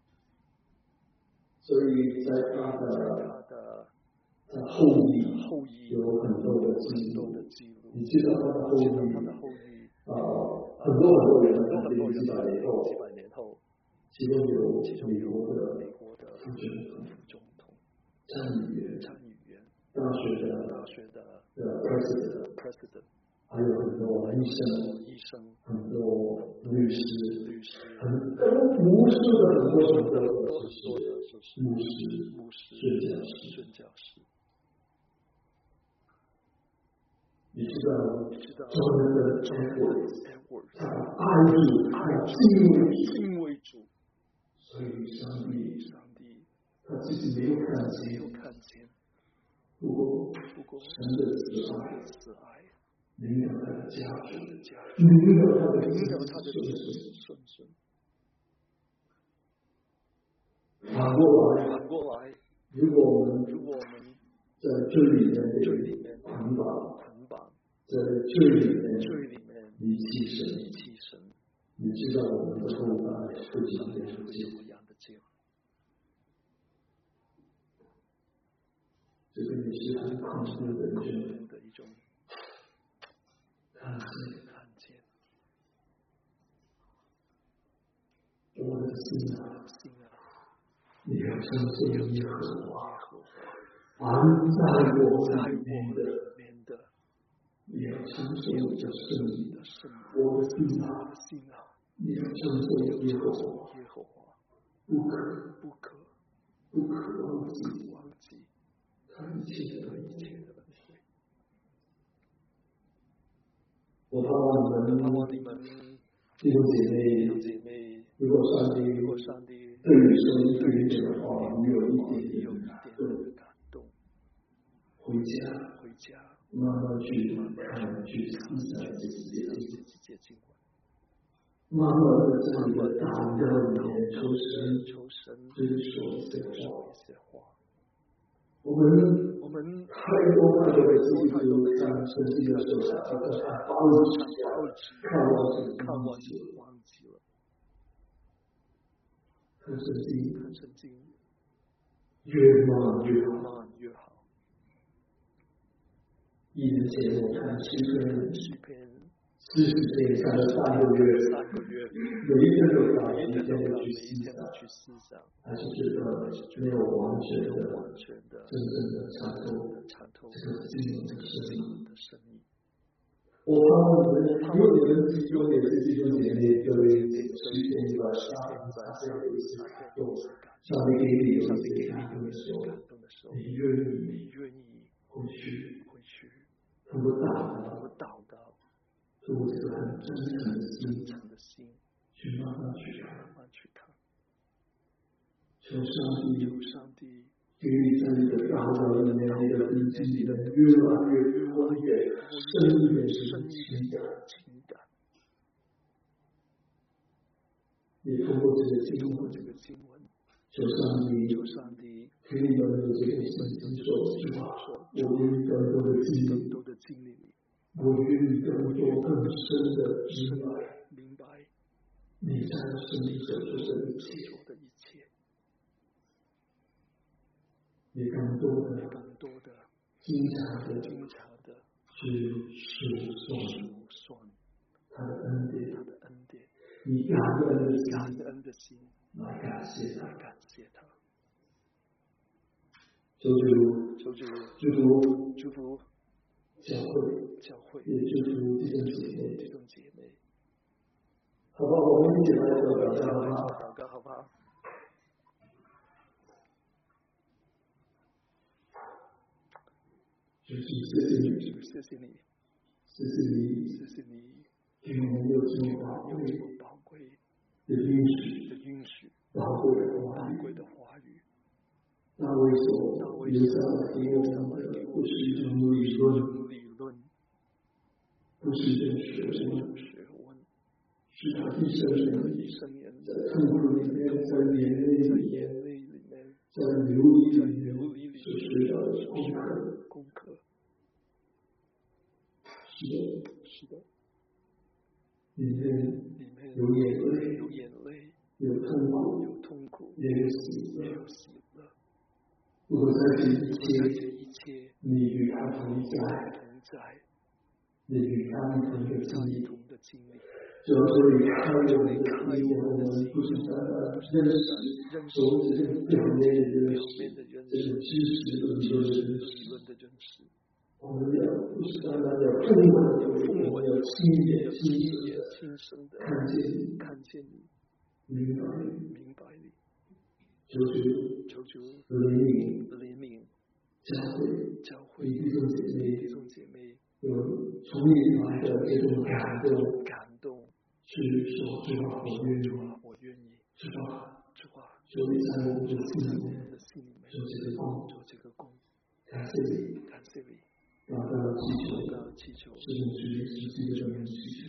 [SPEAKER 1] 所以在他的他的后裔后裔有很多的记录。你知道他的后裔啊、呃，很多很多人他这几百年后，几百年后，其中有美国的美国的副总统、参议员、参议员、大学的大学的的 president president。还有很多医生、医生，很多律师、律师，很多无数的很多很多的就是牧师、牧师、宣教师、宣教师。你知道，你知道，专门的 Edwards， 他爱主，他敬畏敬畏主，所以上帝，上帝，他自己没有看见，没有看见，不过，不过神的慈爱，慈爱。领导他的家族，领导他的领导他的孙孙。反过来，反过来，如果我们如果我们在罪里面罪里面捆绑捆绑，在罪里面罪里面离弃神离弃神，你知道我们的后代会怎么样的结果？这个也是很恐怖的一种。看见，看见，我的心啊，心啊，你要相信耶和华，凡在我里面的，你要相信我的圣灵，我的心啊，心啊，你要相信耶和华，耶和华，不可，不可，不可忘记，忘记他一切的一切的。我盼望你们，盼望你们弟兄姐妹，弟兄姐妹，如果上帝，如果上帝对你说对你的话，你有一点有一点的感动，回家，回家，慢慢去看，去思想这几节经文，慢慢的在你的祷告里面求神，求神对你说一些话。我们我们太多太多的基督徒看圣经的时候，他在看报纸啊，看完就看完就忘记了。看圣经，看圣经，越慢越好，越好。一年前我看诗篇，诗篇四十天看了三个月，三个月，每一天都看，每一天都看，每一天都去思想，还是觉得没有完全的、完全的、真正的参透、参透这个经文的深意。我盼望你们，如果你们其中也是弟兄姐妹，各位这个诗篇一百三十三篇有一些感动，上帝给你有一些感动的时候，你愿意，你愿意回去，回去，通过祷告，通过祷告。做这个很真诚的心，真诚的心，去慢慢去看，慢慢去看。求上帝，求上帝，给你在你的祷告里面，你的灵经里面越来越越来越深一点、深一点的情感。也通过这个经文，这个经文，求上帝，求上帝，给你们有这个心经说实话，我给你更多的经历，更多的经历。我愿意更多更深的明白，明白你在生命所做的一切，也更多的、更多的、经常的、经常的去数算、数算他的恩典、他的恩典，以感恩的心、感恩的心来感谢他、感谢他。求主、求主、祝福、祝福。教会，教会，也祝福弟兄姐妹，弟兄姐妹，好吧，我们一起来做祷告，好不好？祷告，好不好？主，谢谢你，主，谢谢你， 谢谢你，
[SPEAKER 2] 谢谢你
[SPEAKER 1] 给我们有这么
[SPEAKER 2] 给
[SPEAKER 1] 宝贵
[SPEAKER 2] 我有这么宝贵
[SPEAKER 1] 的允许，
[SPEAKER 2] 的允许，
[SPEAKER 1] 宝贵的
[SPEAKER 2] 宝
[SPEAKER 1] 话语。
[SPEAKER 2] 贵的话语。
[SPEAKER 1] 大卫所留下来给我们的不是一种理论，
[SPEAKER 2] 理论，
[SPEAKER 1] 不是一种学问，
[SPEAKER 2] 学问，
[SPEAKER 1] 是他一生人
[SPEAKER 2] 一生人
[SPEAKER 1] 在痛苦里面，在眼泪
[SPEAKER 2] 在
[SPEAKER 1] 里面，
[SPEAKER 2] 眼泪里面，
[SPEAKER 1] 在流离
[SPEAKER 2] 在
[SPEAKER 1] 里面
[SPEAKER 2] 流离里
[SPEAKER 1] 所学到的功
[SPEAKER 2] 面
[SPEAKER 1] 课。
[SPEAKER 2] 功课。
[SPEAKER 1] 是的，
[SPEAKER 2] 是的，
[SPEAKER 1] 里面
[SPEAKER 2] 里面
[SPEAKER 1] 有眼泪，
[SPEAKER 2] 有眼泪，
[SPEAKER 1] 有痛苦，
[SPEAKER 2] 有痛苦，
[SPEAKER 1] 也有喜
[SPEAKER 2] 也有
[SPEAKER 1] 乐。
[SPEAKER 2] 喜乐。
[SPEAKER 1] 如果在这一
[SPEAKER 2] 如果在这
[SPEAKER 1] 切，
[SPEAKER 2] 一切
[SPEAKER 1] 你与他同在，
[SPEAKER 2] 同在，
[SPEAKER 1] 你与他一同的
[SPEAKER 2] 与他
[SPEAKER 1] 经历，
[SPEAKER 2] 一同的经历，
[SPEAKER 1] 主要这里开我们的
[SPEAKER 2] 开
[SPEAKER 1] 心眼，
[SPEAKER 2] 我们的心，
[SPEAKER 1] 我们不是单单
[SPEAKER 2] 不是
[SPEAKER 1] 认识
[SPEAKER 2] 认识
[SPEAKER 1] 从这种表面的认
[SPEAKER 2] 表
[SPEAKER 1] 识
[SPEAKER 2] 面的认，
[SPEAKER 1] 这种
[SPEAKER 2] 识，
[SPEAKER 1] 知识论的认
[SPEAKER 2] 理
[SPEAKER 1] 识，
[SPEAKER 2] 论的认识。
[SPEAKER 1] 我们要不是单单要风闻，
[SPEAKER 2] 有风闻，
[SPEAKER 1] 我们要亲眼
[SPEAKER 2] 有
[SPEAKER 1] 亲
[SPEAKER 2] 亲眼
[SPEAKER 1] 舌的
[SPEAKER 2] 亲身的
[SPEAKER 1] 看见你，
[SPEAKER 2] 看见你，
[SPEAKER 1] 明白你，
[SPEAKER 2] 明白你。
[SPEAKER 1] 求求
[SPEAKER 2] 求求
[SPEAKER 1] 怜悯
[SPEAKER 2] 怜悯
[SPEAKER 1] 教会
[SPEAKER 2] 教会
[SPEAKER 1] 你弟兄姐
[SPEAKER 2] 弟
[SPEAKER 1] 妹，
[SPEAKER 2] 兄姐妹，
[SPEAKER 1] 有从你来的这种感动，
[SPEAKER 2] 感动。
[SPEAKER 1] 是说主啊，我愿
[SPEAKER 2] 主啊，
[SPEAKER 1] 意，
[SPEAKER 2] 我愿意。
[SPEAKER 1] 主啊，
[SPEAKER 2] 主啊，
[SPEAKER 1] 求你在我们的心
[SPEAKER 2] 在我
[SPEAKER 1] 里面
[SPEAKER 2] 们的心里面
[SPEAKER 1] 做这个工，
[SPEAKER 2] 做这个工。
[SPEAKER 1] 感谢你，
[SPEAKER 2] 感谢你，
[SPEAKER 1] 祷告祈求，
[SPEAKER 2] 祷告祈求，
[SPEAKER 1] 是用主耶稣基督的名祈求。